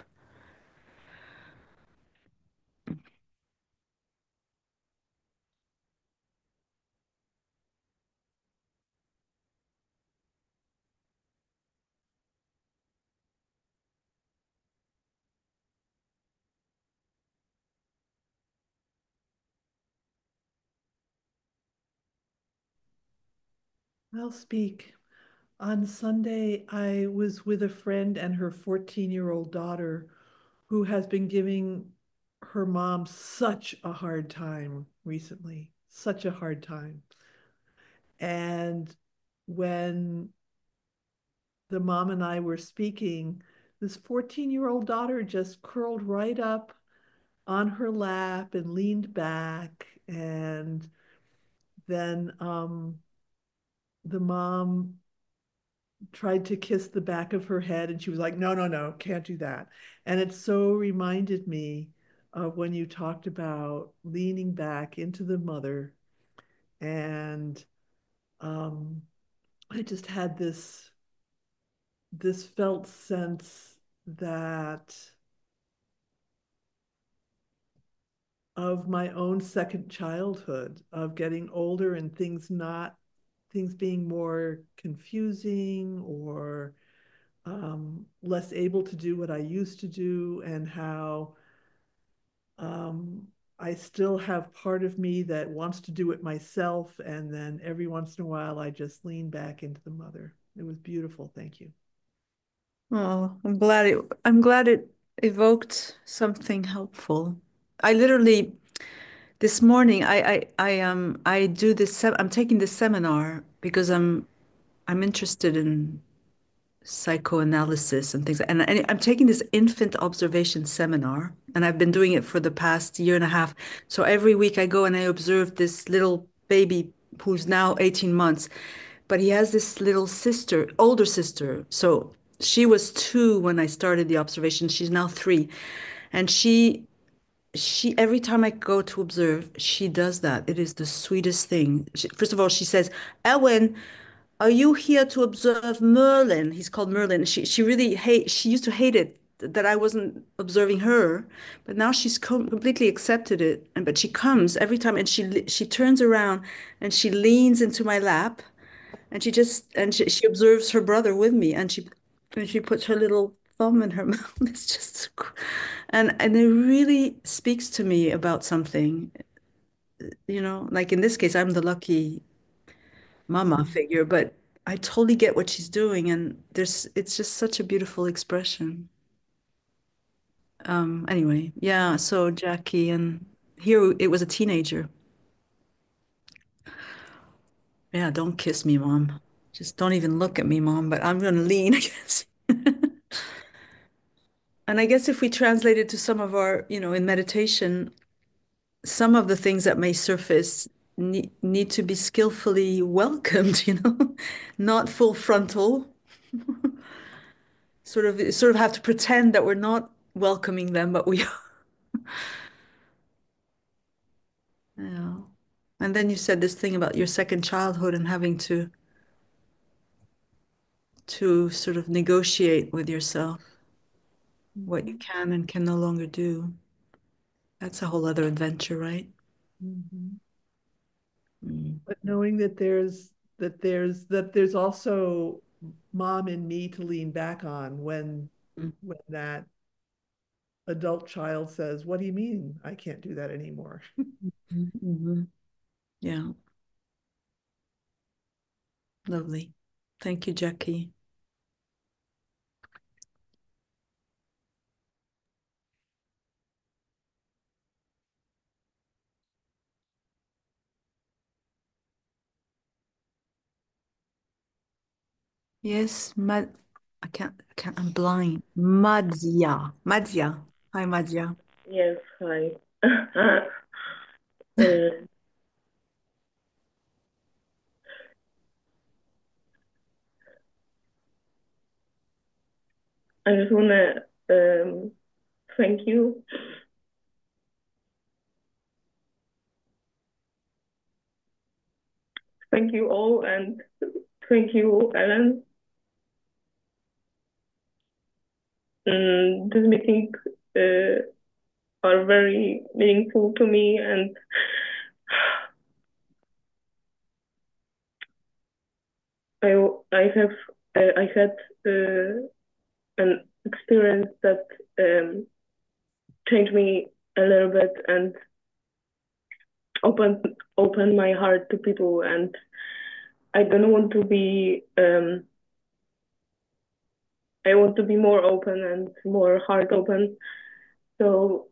I'll speak. On Sunday, I was with a friend and her fourteen-year-old daughter who has been giving her mom such a hard time recently, such a hard time. And when the mom and I were speaking, this fourteen-year-old daughter just curled right up on her lap and leaned back. And then um, the mom tried to kiss the back of her head and she was like, no, no, no, can't do that. And it so reminded me of when you talked about leaning back into the mother. And um, I just had this this felt sense that of my own second childhood, of getting older and things not things being more confusing or um, less able to do what I used to do, and how um, I still have part of me that wants to do it myself. And then every once in a while, I just lean back into the mother. It was beautiful. Thank you. Oh, I'm glad it I'm glad it evoked something helpful. I literally this morning I I I um I do this sem I'm taking this seminar because I'm I'm interested in psychoanalysis and things and, and I'm taking this infant observation seminar and I've been doing it for the past year and a half. So every week I go and I observe this little baby who's now eighteen months, but he has this little sister, older sister. So she was two when I started the observation. She's now three. And she she every time I go to observe, she does that. It is the sweetest thing. She, first of all, she says, "Ellen, are you here to observe Merlin?" He's called Merlin. She she really hate. She used to hate it that I wasn't observing her, but now she's com completely accepted it. And but she comes every time, and she she turns around and she leans into my lap, and she just and she, she observes her brother with me, and she and she puts her little thumb in her mouth. It's just, and and it really speaks to me about something, you know. Like in this case, I'm the lucky mama Mhm. figure, but I totally get what she's doing, and there's it's just such a beautiful expression. Um, anyway, yeah. So Jackie, and here it was a teenager. Yeah, don't kiss me, mom. Just don't even look at me, mom. But I'm gonna lean, I guess. And I guess if we translate it to some of our, you know, in meditation, some of the things that may surface need, need to be skillfully welcomed, you know, not full frontal. Sort of, sort of have to pretend that we're not welcoming them, but we are. Yeah. And then you said this thing about your second childhood and having to to sort of negotiate with yourself what you Mhm. can and can no longer do. That's a whole other adventure, right? Mhm. Mm. But knowing that there's that there's that there's also mom and me to lean back on when Mm. when that adult child says, what do you mean I can't do that anymore? Mhm. Yeah, lovely. Thank you, Jackie. Yes, Mad. I can't. I can't. I'm blind. Madzia. Madzia. Hi, Madzia. Yes, hi. Uh, I just wanna um, thank you. Thank you all, and thank you, Ellen. Mm, this meeting uh, are very meaningful to me, and I I have uh, I had uh, an experience that um, changed me a little bit and opened opened my heart to people, and I don't want to be um, I want to be more open and more heart open. So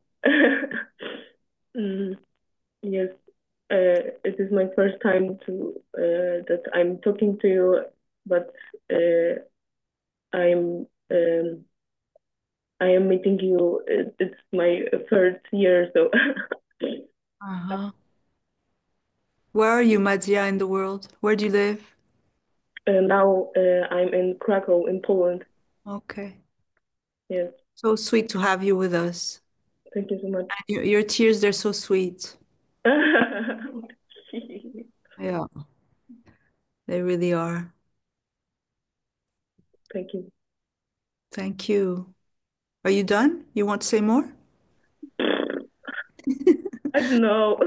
mm, yes, uh, it is my first time to uh, that I'm talking to you, but uh, I'm um, I am meeting you. It, it's my first year, so Uh-huh. Where are you, Madzia, in the world? Where do you live? uh, now uh, I'm in Krakow in Poland. Okay. Yes, So sweet to have you with us. thank you so much. Your, your tears, they're so sweet. Yeah, they really are. Thank you. Thank you. Are you done? You want to say more? I don't know.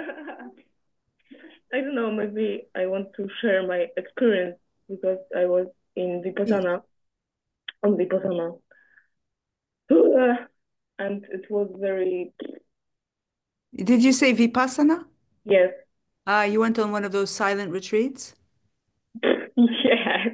I don't know. Maybe I want to share my experience because I was in Vipassana on Vipassana, and it was very Did you say Vipassana? yes, Ah, you went on one of those silent retreats? yes.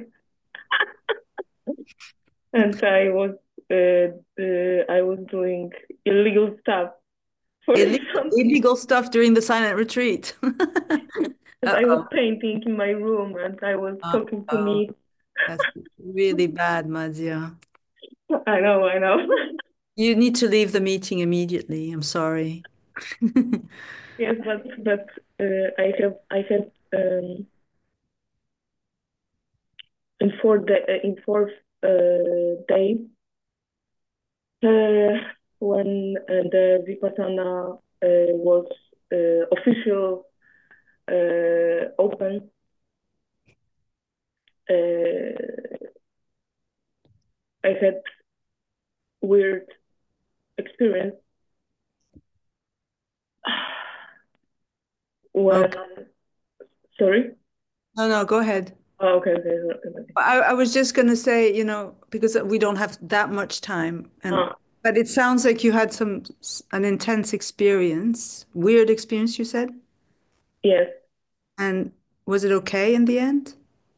And I was uh, uh, I was doing illegal stuff for Illegal, some, illegal stuff during the silent retreat. and I was Uh-oh. painting in my room, and I was talking to Uh-oh. me. That's really bad, Madzia. I know, I know. You need to leave the meeting immediately. I'm sorry. Yes, but but uh, I have I had um, in four day uh, in fourth uh, day uh, when uh, the Vipassana uh, was uh, official uh, open. Uh, I had weird experience when Okay. sorry. No, no, go ahead. Oh, okay, okay, okay, okay. I, I was just going to say, you know, because we don't have that much time, and Uh, but it sounds like you had some an intense experience, weird experience, you said. yes. And was it okay in the end?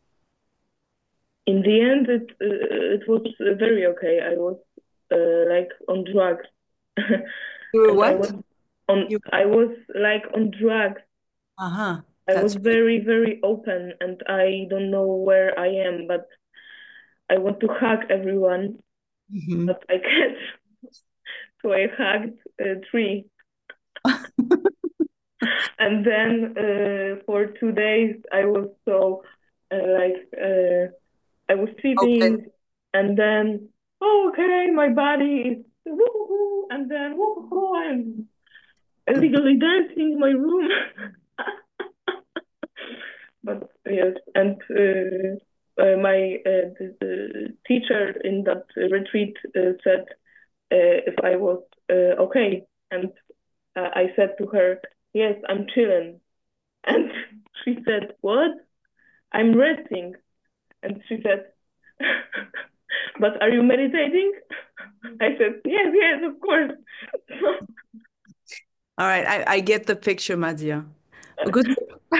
In the end, it uh, it was uh, very okay. I was uh, like on drugs, You were and I what? was on. You, I was like on drugs. uh-huh. I was That's very, very open, and I don't know where I am, but I want to hug everyone, Mhm. but I can't. So I hugged uh, three, and then uh, for two days I was so uh, like uh, I was Open. sitting, and then oh, okay, my body is woo-hoo, and then woo-hoo, I'm The illegally dancing in my room. But yes, and uh, uh, my uh, the, the teacher in that retreat uh, said uh, if I was uh, okay, and uh, I said to her, "Yes, I'm chilling," and she said, "What? I'm resting," and she said, "But are you meditating?" I said, "Yes, yes, of course." All right, I, I get the picture, Madzia. Good.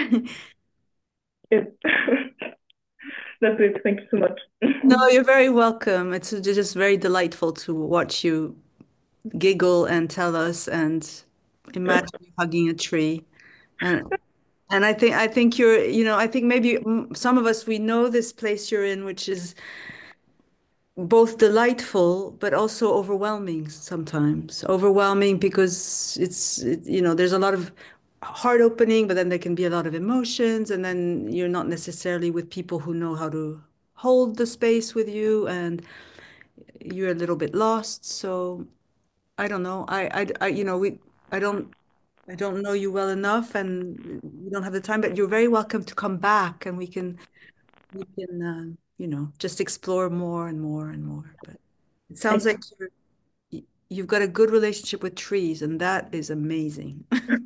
Yes. That's it. Thank you so much. No, you're very welcome. It's just very delightful to watch you giggle and tell us and imagine you hugging a tree. And and I think I think you're, you know, I think maybe mm, some of us we know this place you're in, which is both delightful but also overwhelming sometimes. Overwhelming because it's, it, you know, there's a lot of heart opening, but then there can be a lot of emotions, and then you're not necessarily with people who know how to hold the space with you, and you're a little bit lost. So I don't know. I, I, I, you know, we, I don't, I don't know you well enough, and we don't have the time. But you're very welcome to come back, and we can, we can, uh, you know, just explore more and more and more. But it sounds I, like you're, y- you've got a good relationship with trees, and that is amazing.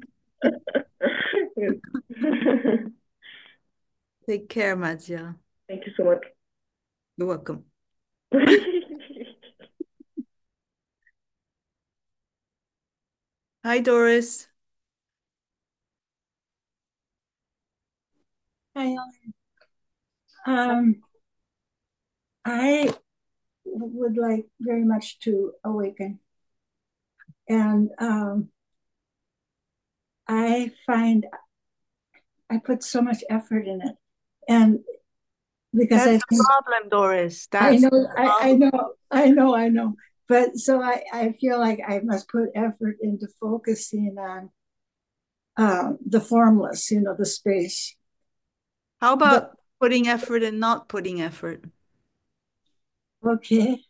Yes. Take care, Madia. Thank you so much. You're welcome. Hi, Doris. Hi, um, I would like very much to awaken, and um, I find I put so much effort in it, and because That's I the think problem, Doris. I That's know, the I, I problem. know, I know, I know, but so I, I feel like I must put effort into focusing on uh, the formless, you know, the space. How But about putting effort and not putting effort? okay,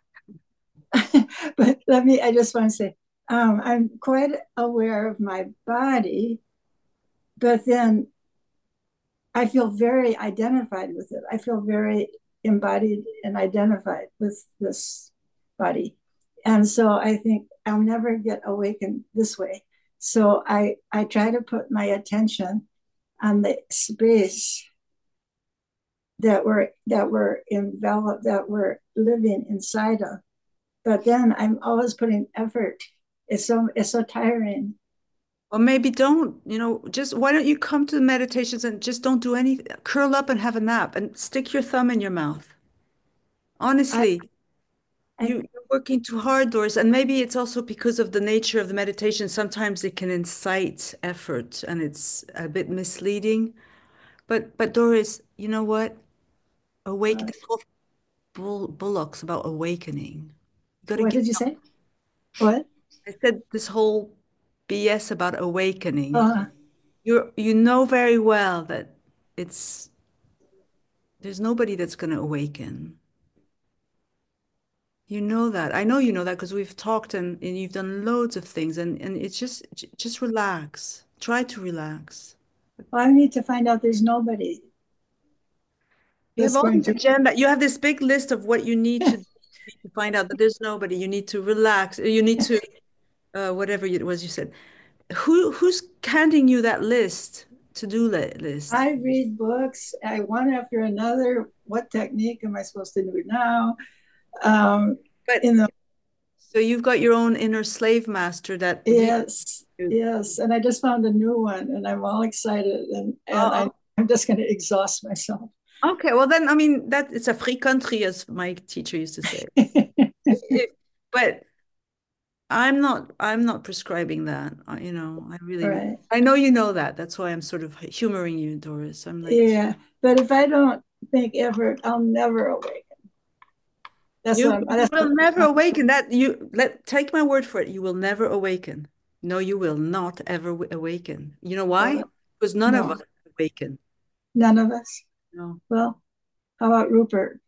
but let me. I just want to say, um, I'm quite aware of my body, but then I feel very identified with it. I feel very embodied and identified with this body. And so I think I'll never get awakened this way. So I, I try to put my attention on the space that we're that we're enveloped, that we're living inside of. But then I'm always putting effort. It's so it's so tiring. Or maybe don't, you know, just why don't you come to the meditations and just don't do anything? Curl up and have a nap and stick your thumb in your mouth. I, Honestly, I you, you're working too hard, Doris. And maybe it's also because of the nature of the meditation. Sometimes it can incite effort and it's a bit misleading. But but Doris, you know what? Awake, uh, this whole bull, bullock's about awakening. You got to what get did you up. say? What? I said this whole B S about awakening. Uh, You're you know very well that it's there's nobody that's going to awaken. You know that. I know you know that because we've talked and, and you've done loads of things and, and it's just j- just relax. Try to relax. I need to find out there's nobody You have that's all going the to. agenda. You have this big list of what you need to do to find out that there's nobody. You need to relax. You need to uh, whatever it was you said. Who who's handing you that list, to-do li list? I read books, I one after another. What technique am I supposed to do now? Um, But you know, so you've got your own inner slave master that reads yes, you. yes. And I just found a new one, and I'm all excited, and and I Oh, I'm just going to exhaust myself. okay. Well, then, I mean, that it's a free country, as my teacher used to say. It- but I'm not, I'm not prescribing that. I- You know, I really, Right. I know you know that. That's why I'm sort of humoring you, Doris. I'm like, Yeah, but if I don't think effort, I'll never awaken. That's you, what I'm. you That's will what never I'm, awaken. That you let take my word for it. You will never awaken. No, you will not ever w- awaken. You know why? well, Because none of no, us awaken. none of us. No. Well, how about Rupert?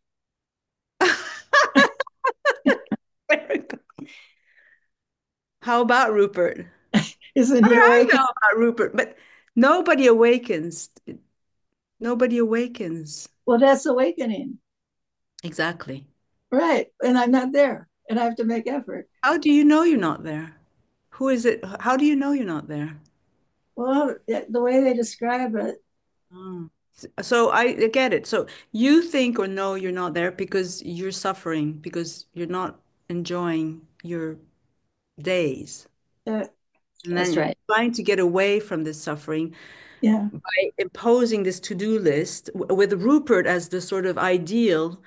Very good. How about Rupert? Isn't What he do I awakened? know about Rupert? But nobody awakens. Nobody awakens. Well, that's awakening. Exactly. Right. And I'm not there. And I have to make effort. How do you know you're not there? Who is it? How do you know you're not there? Well, the way they describe it, Oh. So I I get it. So you think or know you're not there because you're suffering, because you're not enjoying your days. uh, And then that's you're right. trying to get away from this suffering. Yeah. by imposing this to-do list w- with Rupert as the sort of ideal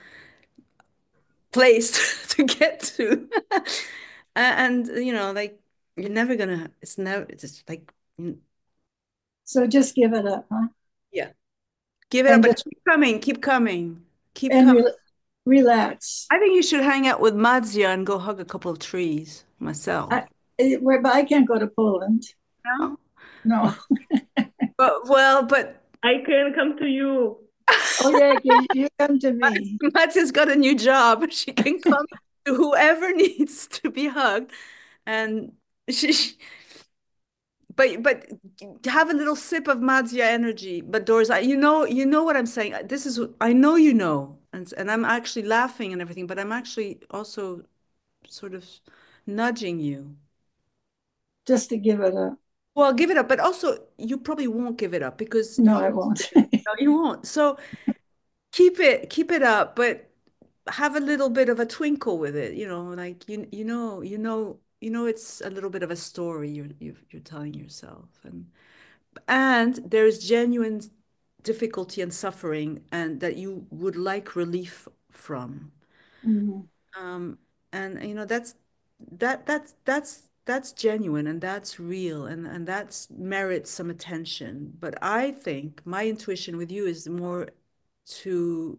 place to get to. And, you know, like you're never gonna, it's never, it's just like, mm, So just give it up, huh? yeah, give it up, And but just keep coming, keep coming, keep and coming. re relax. I think you should hang out with Madzia and go hug a couple of trees myself. I, it, where, but I can't go to Poland. No? No. But, well, but I can come to you. Oh yeah, you, you come to me. Madzia's got a new job. She can come to whoever needs to be hugged. And she, but but have a little sip of Madzia energy. But Doris, I, you know, you know what I'm saying. This is, I know you know, and and I'm actually laughing and everything, but I'm actually also sort of nudging you. Just to give it up. Well, give it up, but also you probably won't give it up because No, you I won't. no, you won't. So keep it keep it up, but have a little bit of a twinkle with it, you know, like you you know, you know, you know it's a little bit of a story you're you're, you're telling yourself. And and there's genuine difficulty and suffering and that you would like relief from. Mhm. Um, and you know that's that that's that's that's genuine and that's real and and that's merits some attention. But I think my intuition with you is more to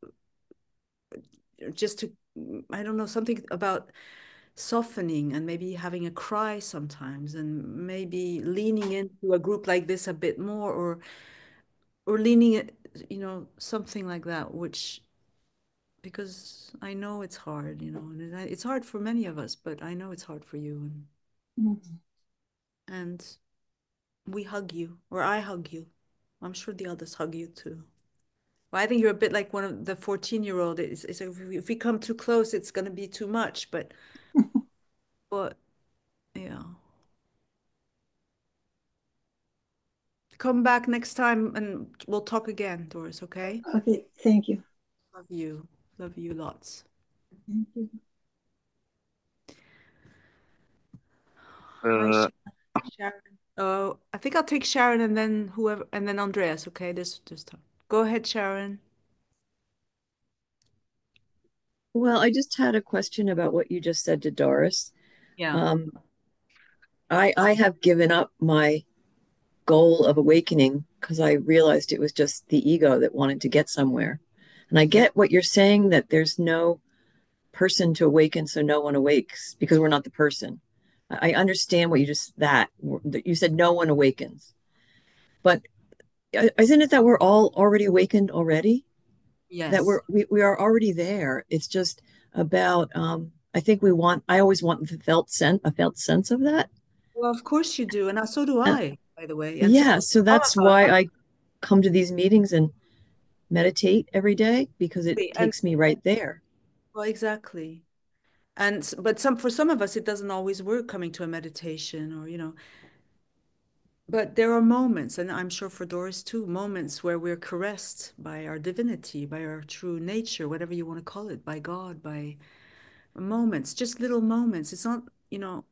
just to I don't know something about softening and maybe having a cry sometimes and maybe leaning into a group like this a bit more or or leaning it, you know, something like that, which because I know it's hard, you know, and it- it's hard for many of us, but I know it's hard for you and Mhm. and we hug you or I hug you. I'm sure the others hug you too. Well, I think you're a bit like one of the fourteen year old. It's, it's like if we, if we come too close, it's going to be too much, but but yeah. Come back next time and we'll talk again, Doris, okay? Okay, thank you. Love you. Love you lots. Thank you. Hi, Uh, Sh- Sharon. Oh, I think I'll take Sharon and then whoever, and then Andreas, okay? This, this time. Go ahead, Sharon. Well, I just had a question about what you just said to Doris. Yeah. Um, I I have given up my goal of awakening because I realized it was just the ego that wanted to get somewhere. And I Yeah. get what you're saying that there's no person to awaken, so no one awakes because we're not the person. I understand what you just that that you said no one awakens, but uh, isn't it that we're all already awakened already? That Yes. we're we, we are already there. It's just about um I think we want I always want the felt sense a felt sense of that. Well, of course you do, and uh, so do And I, by the way. And so yeah, so all that's of why I come to these meetings and meditate every day because it us. And takes me right there. well, exactly. And s- but some for some of us, it doesn't always work coming to a meditation or, you know, but there are moments, and I'm sure for Doris too, moments where we're caressed by our divinity, by our true nature, whatever you want to call it, by God, by moments, just little moments. It's not, you know,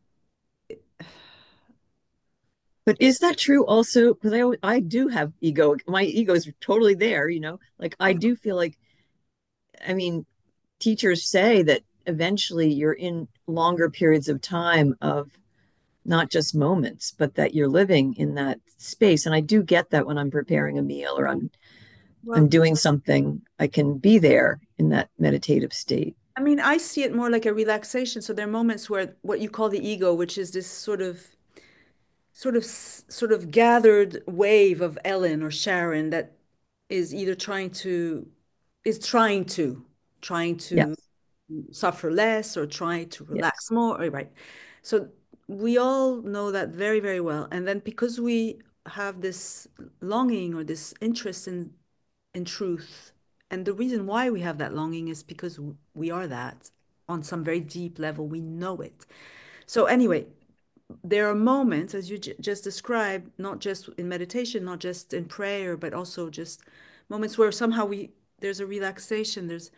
But is that true also? Because I always, I do have ego. My ego is totally there, you know. Like I of do feel like I mean, teachers say that eventually you're in longer periods of time of not just moments, but that you're living in that space. And I do get that when I'm preparing a meal or I'm I'm well, doing something, I can be there in that meditative state. I mean, I see it more like a relaxation. So there are moments where what you call the ego, which is this sort of sort of sort of gathered wave of Ellen or Sharon that is either trying to is trying to trying to Yes. suffer less or trying to relax Yes. more, oh, right? So we all know that very, very well. And then because we have this longing or this interest in in truth, and the reason why we have that longing is because we are that on some very deep level, we know it. So anyway, there are moments, as you j just described, not just in meditation, not just in prayer, but also just moments where somehow we there's a relaxation, there's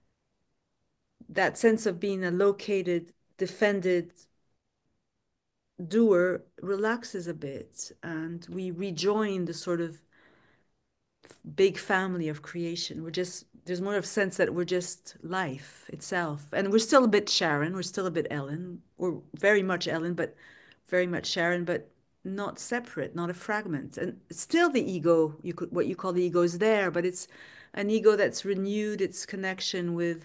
that sense of being a located, defended, doer relaxes a bit and we rejoin the sort of big family of creation. We're just, there's more of a sense that we're just life itself. And we're still a bit Sharon, we're still a bit Ellen, we're very much Ellen, but very much Sharon, but not separate, not a fragment. And still the ego, you could, what you call the ego is there, but it's an ego that's renewed its connection with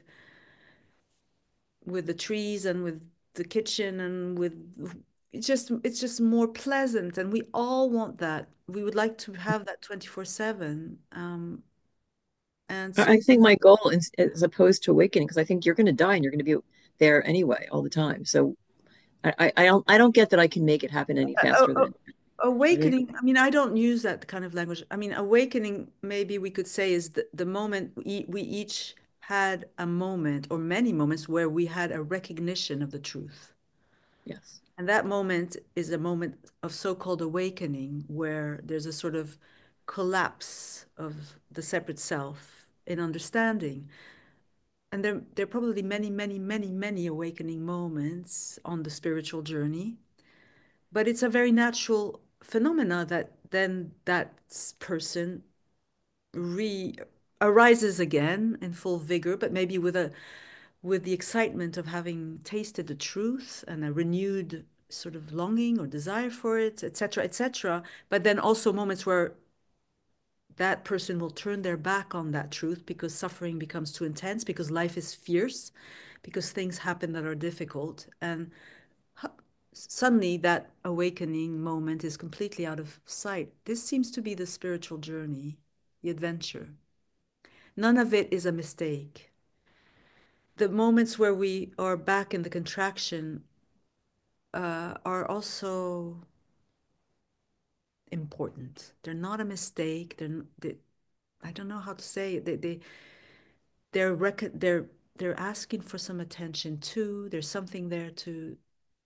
with the trees and with the kitchen and with it's just it's just more pleasant and we all want that. We would like to have that twenty-four seven. Um, and so I think my goal is as opposed to awakening, because I think you're going to die and you're going to be there anyway all the time. So I, I, I don't I don't get that I can make it happen any uh, faster uh, than it. awakening, I mean, I don't use that kind of language. I mean, awakening, maybe we could say, is the, the moment we, we each had a moment or many moments where we had a recognition of the truth. Yes. And that moment is a moment of so-called awakening where there's a sort of collapse of the separate self in understanding. And there, there are probably many, many, many, many awakening moments on the spiritual journey. But it's a very natural phenomena that then that person re arises again in full vigor, but maybe with a with the excitement of having tasted the truth and a renewed sort of longing or desire for it, et cetera, et cetera. But then also moments where that person will turn their back on that truth because suffering becomes too intense, because life is fierce, because things happen that are difficult. And suddenly that awakening moment is completely out of sight. This seems to be the spiritual journey, the adventure. None of it is a mistake. The moments where we are back in the contraction uh, are also important. They're not a mistake. They're, they, I don't know how to say it. They, they, they're, rec- they're, they're asking for some attention too. There's something there to,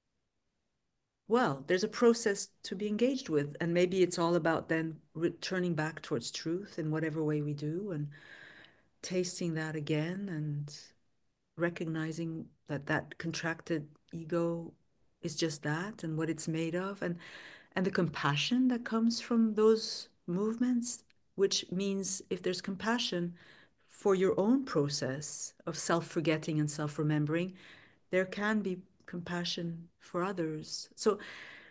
well, there's a process to be engaged with. And maybe it's all about then returning back towards truth in whatever way we do and tasting that again and recognizing that that contracted ego is just that and what it's made of and and the compassion that comes from those movements, which means if there's compassion for your own process of self-forgetting and self-remembering, there can be compassion for others. So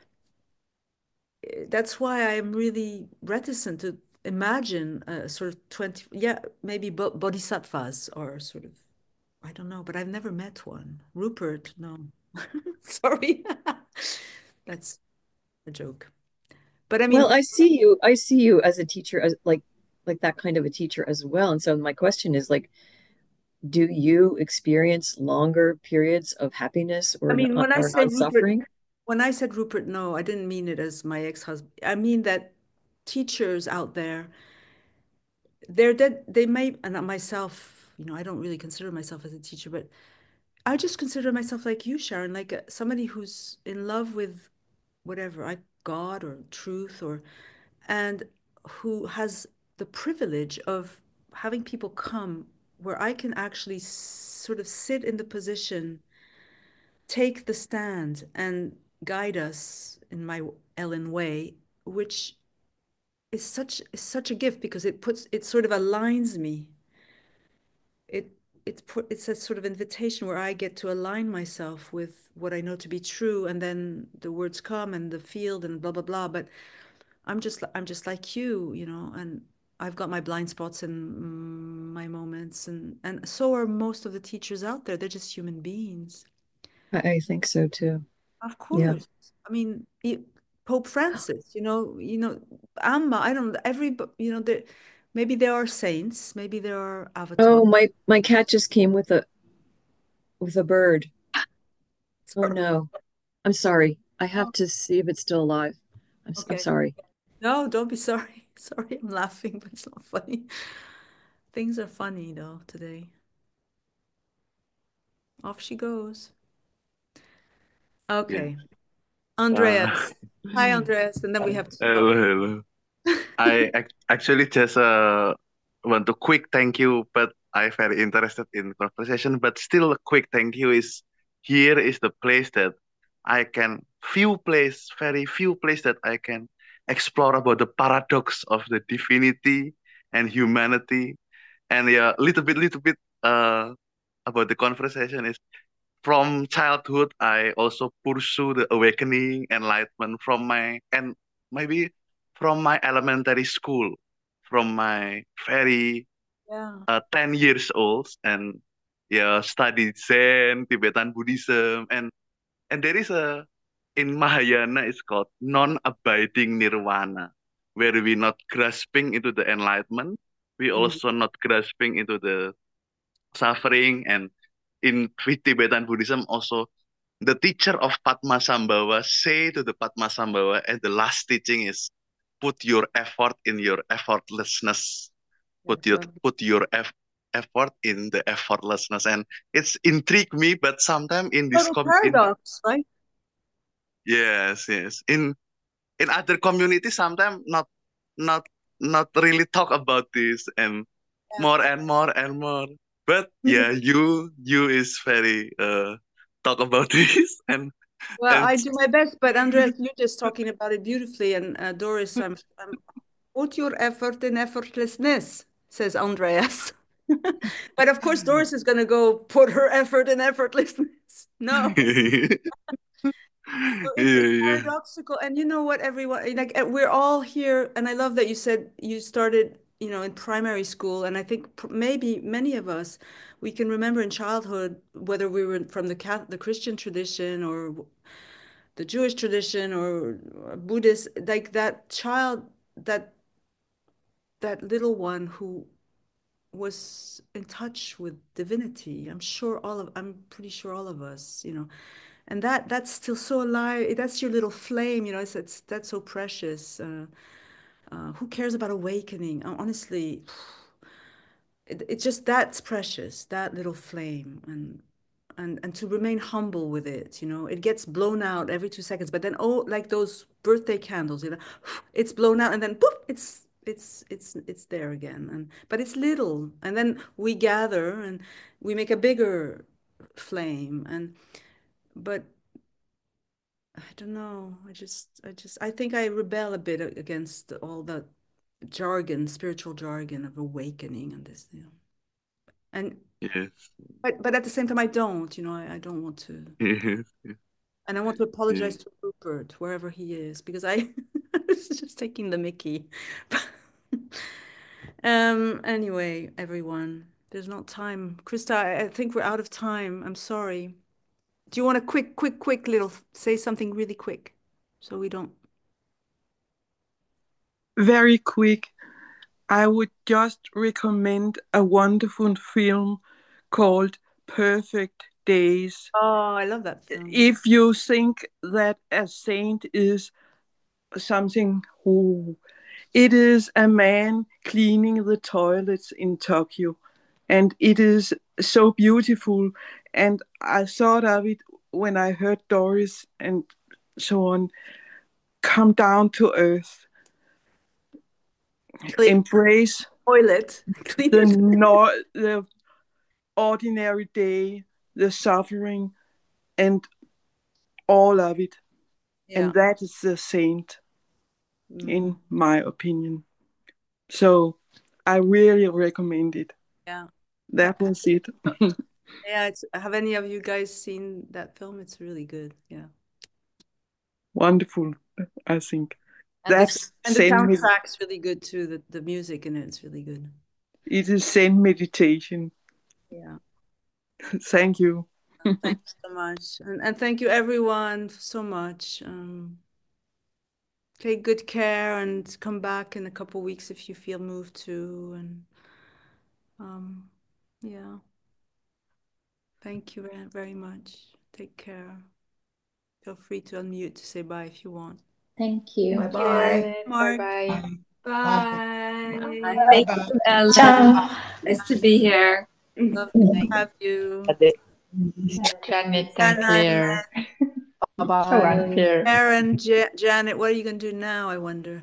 eh, that's why I'm really reticent to imagine a sort of twenty, yeah, maybe bodhisattvas or sort of, I don't know, but I've never met one. Rupert, no. Sorry. That's a joke. But I Well, mean, I see you. I see you as a teacher, as like like that kind of a teacher as well. And so my question is like, do you experience longer periods of happiness I or mean, non when I or say Rupert, non-suffering? when I said Rupert, no, I didn't mean it as my ex-husband. I mean that teachers out there, they're that they may, and myself, you know, I don't really consider myself as a teacher, but I just consider myself like you, Sharon, like a, somebody who's in love with whatever, I God or truth or and who has the privilege of having people come where I can actually sort of sit in the position, take the stand, and guide us in my Ellen way, which is such is such a gift because it puts it sort of aligns me. It it's put it's a sort of invitation where I get to align myself with what I know to be true, and then the words come and the field and blah blah blah. But I'm just I'm just like you, you know, and I've got my blind spots and mm, my moments, and and so are most of the teachers out there. They're just human beings. I, I think so too. Of Yeah. course. I mean, e- Pope Francis, you know, you know, Amma, I don't know, every, you know, there, maybe there are saints, maybe there are avatars. Oh, my my cat just came with a with a bird. Oh Sorry. no. I'm sorry. I have to see if it's still alive. I'm s- I'm Okay. sorry. No, don't be sorry. Sorry, I'm laughing, but it's not funny. Things are funny though today. Off she goes. Yeah. Okay. Uh, Andreas. Hi, Andreas. And then we have to hello, stop. hello. I ac actually just uh, want to quick thank you, but I very interested in conversation. But still, a quick thank you is here is the place that I can few place, very few place that I can explore about the paradox of the divinity and humanity. And yeah, little bit, little bit uh about the conversation is from childhood, I also pursue the awakening, enlightenment from my and maybe from my elementary school, from my very Yeah. uh, ten years old, and yeah, studied Zen, Tibetan Buddhism, and and there is a in Mahayana it's called non-abiding nirvana, where we not grasping into the enlightenment, we Mm. also not grasping into the suffering, and in Tibetan Buddhism also the teacher of Padmasambhava say to the Padmasambhava, and the last teaching is put your effort in your effortlessness. Put your Exactly. put your eff effort in the effortlessness, and it's intrigued me. But sometimes in this Total com in paradox, right? yes yes in in other communities sometimes not not not really talk about this, and more and more and more. But Yeah. yeah, you you is very uh talk about this, and Well, and I do my best, but Andreas, you're just talking about it beautifully. And uh, Doris, I'm, I'm put your effort in effortlessness, says Andreas. But of course, Doris is going to go put her effort in effortlessness. No. So it's yeah it's yeah paradoxical, and you know what, everyone, like uh, we're all here, and I love that you said you started, you know, in primary school, and I think pr- maybe many of us we can remember in childhood whether we were from the Catholic, the Christian tradition or the Jewish tradition or uh, Buddhist, like that child, that that little one who was in touch with divinity. I'm sure all of, I'm pretty sure all of us, you know, and that that's still so alive. That's your little flame, you know. It's, it's that's so precious. Uh, uh, who cares about awakening? Uh, Honestly, it, it's just that's precious. That little flame, and and and to remain humble with it. You know, it gets blown out every two seconds, but then oh, like those birthday candles, you know, it's blown out, and then poof, it's it's it's it's there again. And but it's little, and then we gather and we make a bigger flame, and but I don't know. I just, I just, I think I rebel a bit against all the jargon, spiritual jargon of awakening and this, you know. And yes but but at the same time, I don't, you know, I, I don't want to, yes and I want to yes apologize to Rupert wherever he is because I was just taking the Mickey. Um. Anyway, everyone, there's not time. Krista, I, I think we're out of time. I'm sorry. Do you want a quick, quick, quick little say something really quick so we don't? Very quick. I would just recommend a wonderful film called Perfect Days. Oh, I love that film. If you think that a saint is something who it is a man cleaning the toilets in Tokyo, and it is so beautiful. And I thought of it when I heard Doris and so on. Come down to earth, Clean embrace toilet. Clean the it. no, the ordinary day, the suffering, and all of it. Yeah. And that is the saint, Mm. in my opinion. So I really recommend it. Yeah. That was it. Yeah. It's, have any of you guys seen that film? It's really good. Yeah. Wonderful, I think. And the, That's and the Zen. Med- soundtrack's really good too. The, the music in it is really good. it is Zen meditation. Yeah. Thank you. Thanks so much. And, and thank you everyone so much. Um, take good care and come back in a couple weeks if you feel moved to. And um, yeah. Thank you very, very much. Take care. Feel free to unmute to say bye if you want. Thank you. Bye bye. Mark. Bye. Bye. Thank Bye. you, Ella. Ciao. Nice to be here. Love to have you. Janet Janet. and Claire. Bye. Oh, I'm here. Aaron, Ja- Janet, what are you going to do now, I wonder?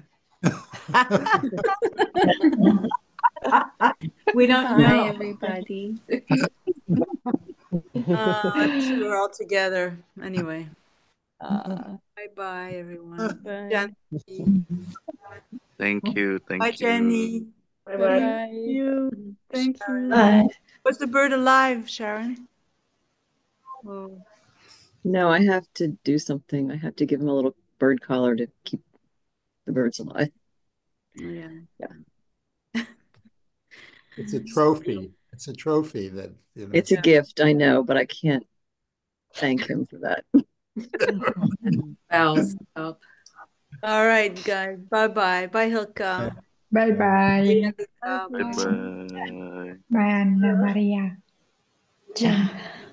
We don't Hi, know. everybody. Uh, I'm sure we're all together. Anyway. Uh, Bye bye, everyone. Bye. Janki. Thank you. Thank Bye, you. Jenny. Bye Bye bye. bye. You, thank you. bye. Was the bird alive, Sharon? Oh, No, I have to do something. I have to give him a little bird collar to keep the birds alive. yeah. It's a trophy. It's a trophy that, you know. It's a gift, I know, but I can't thank him for that. Bells up. All right, guys. Bye bye. Bye, Hilka. Bye bye. Hilka. Bye bye. Bye Anna Maria. Ciao.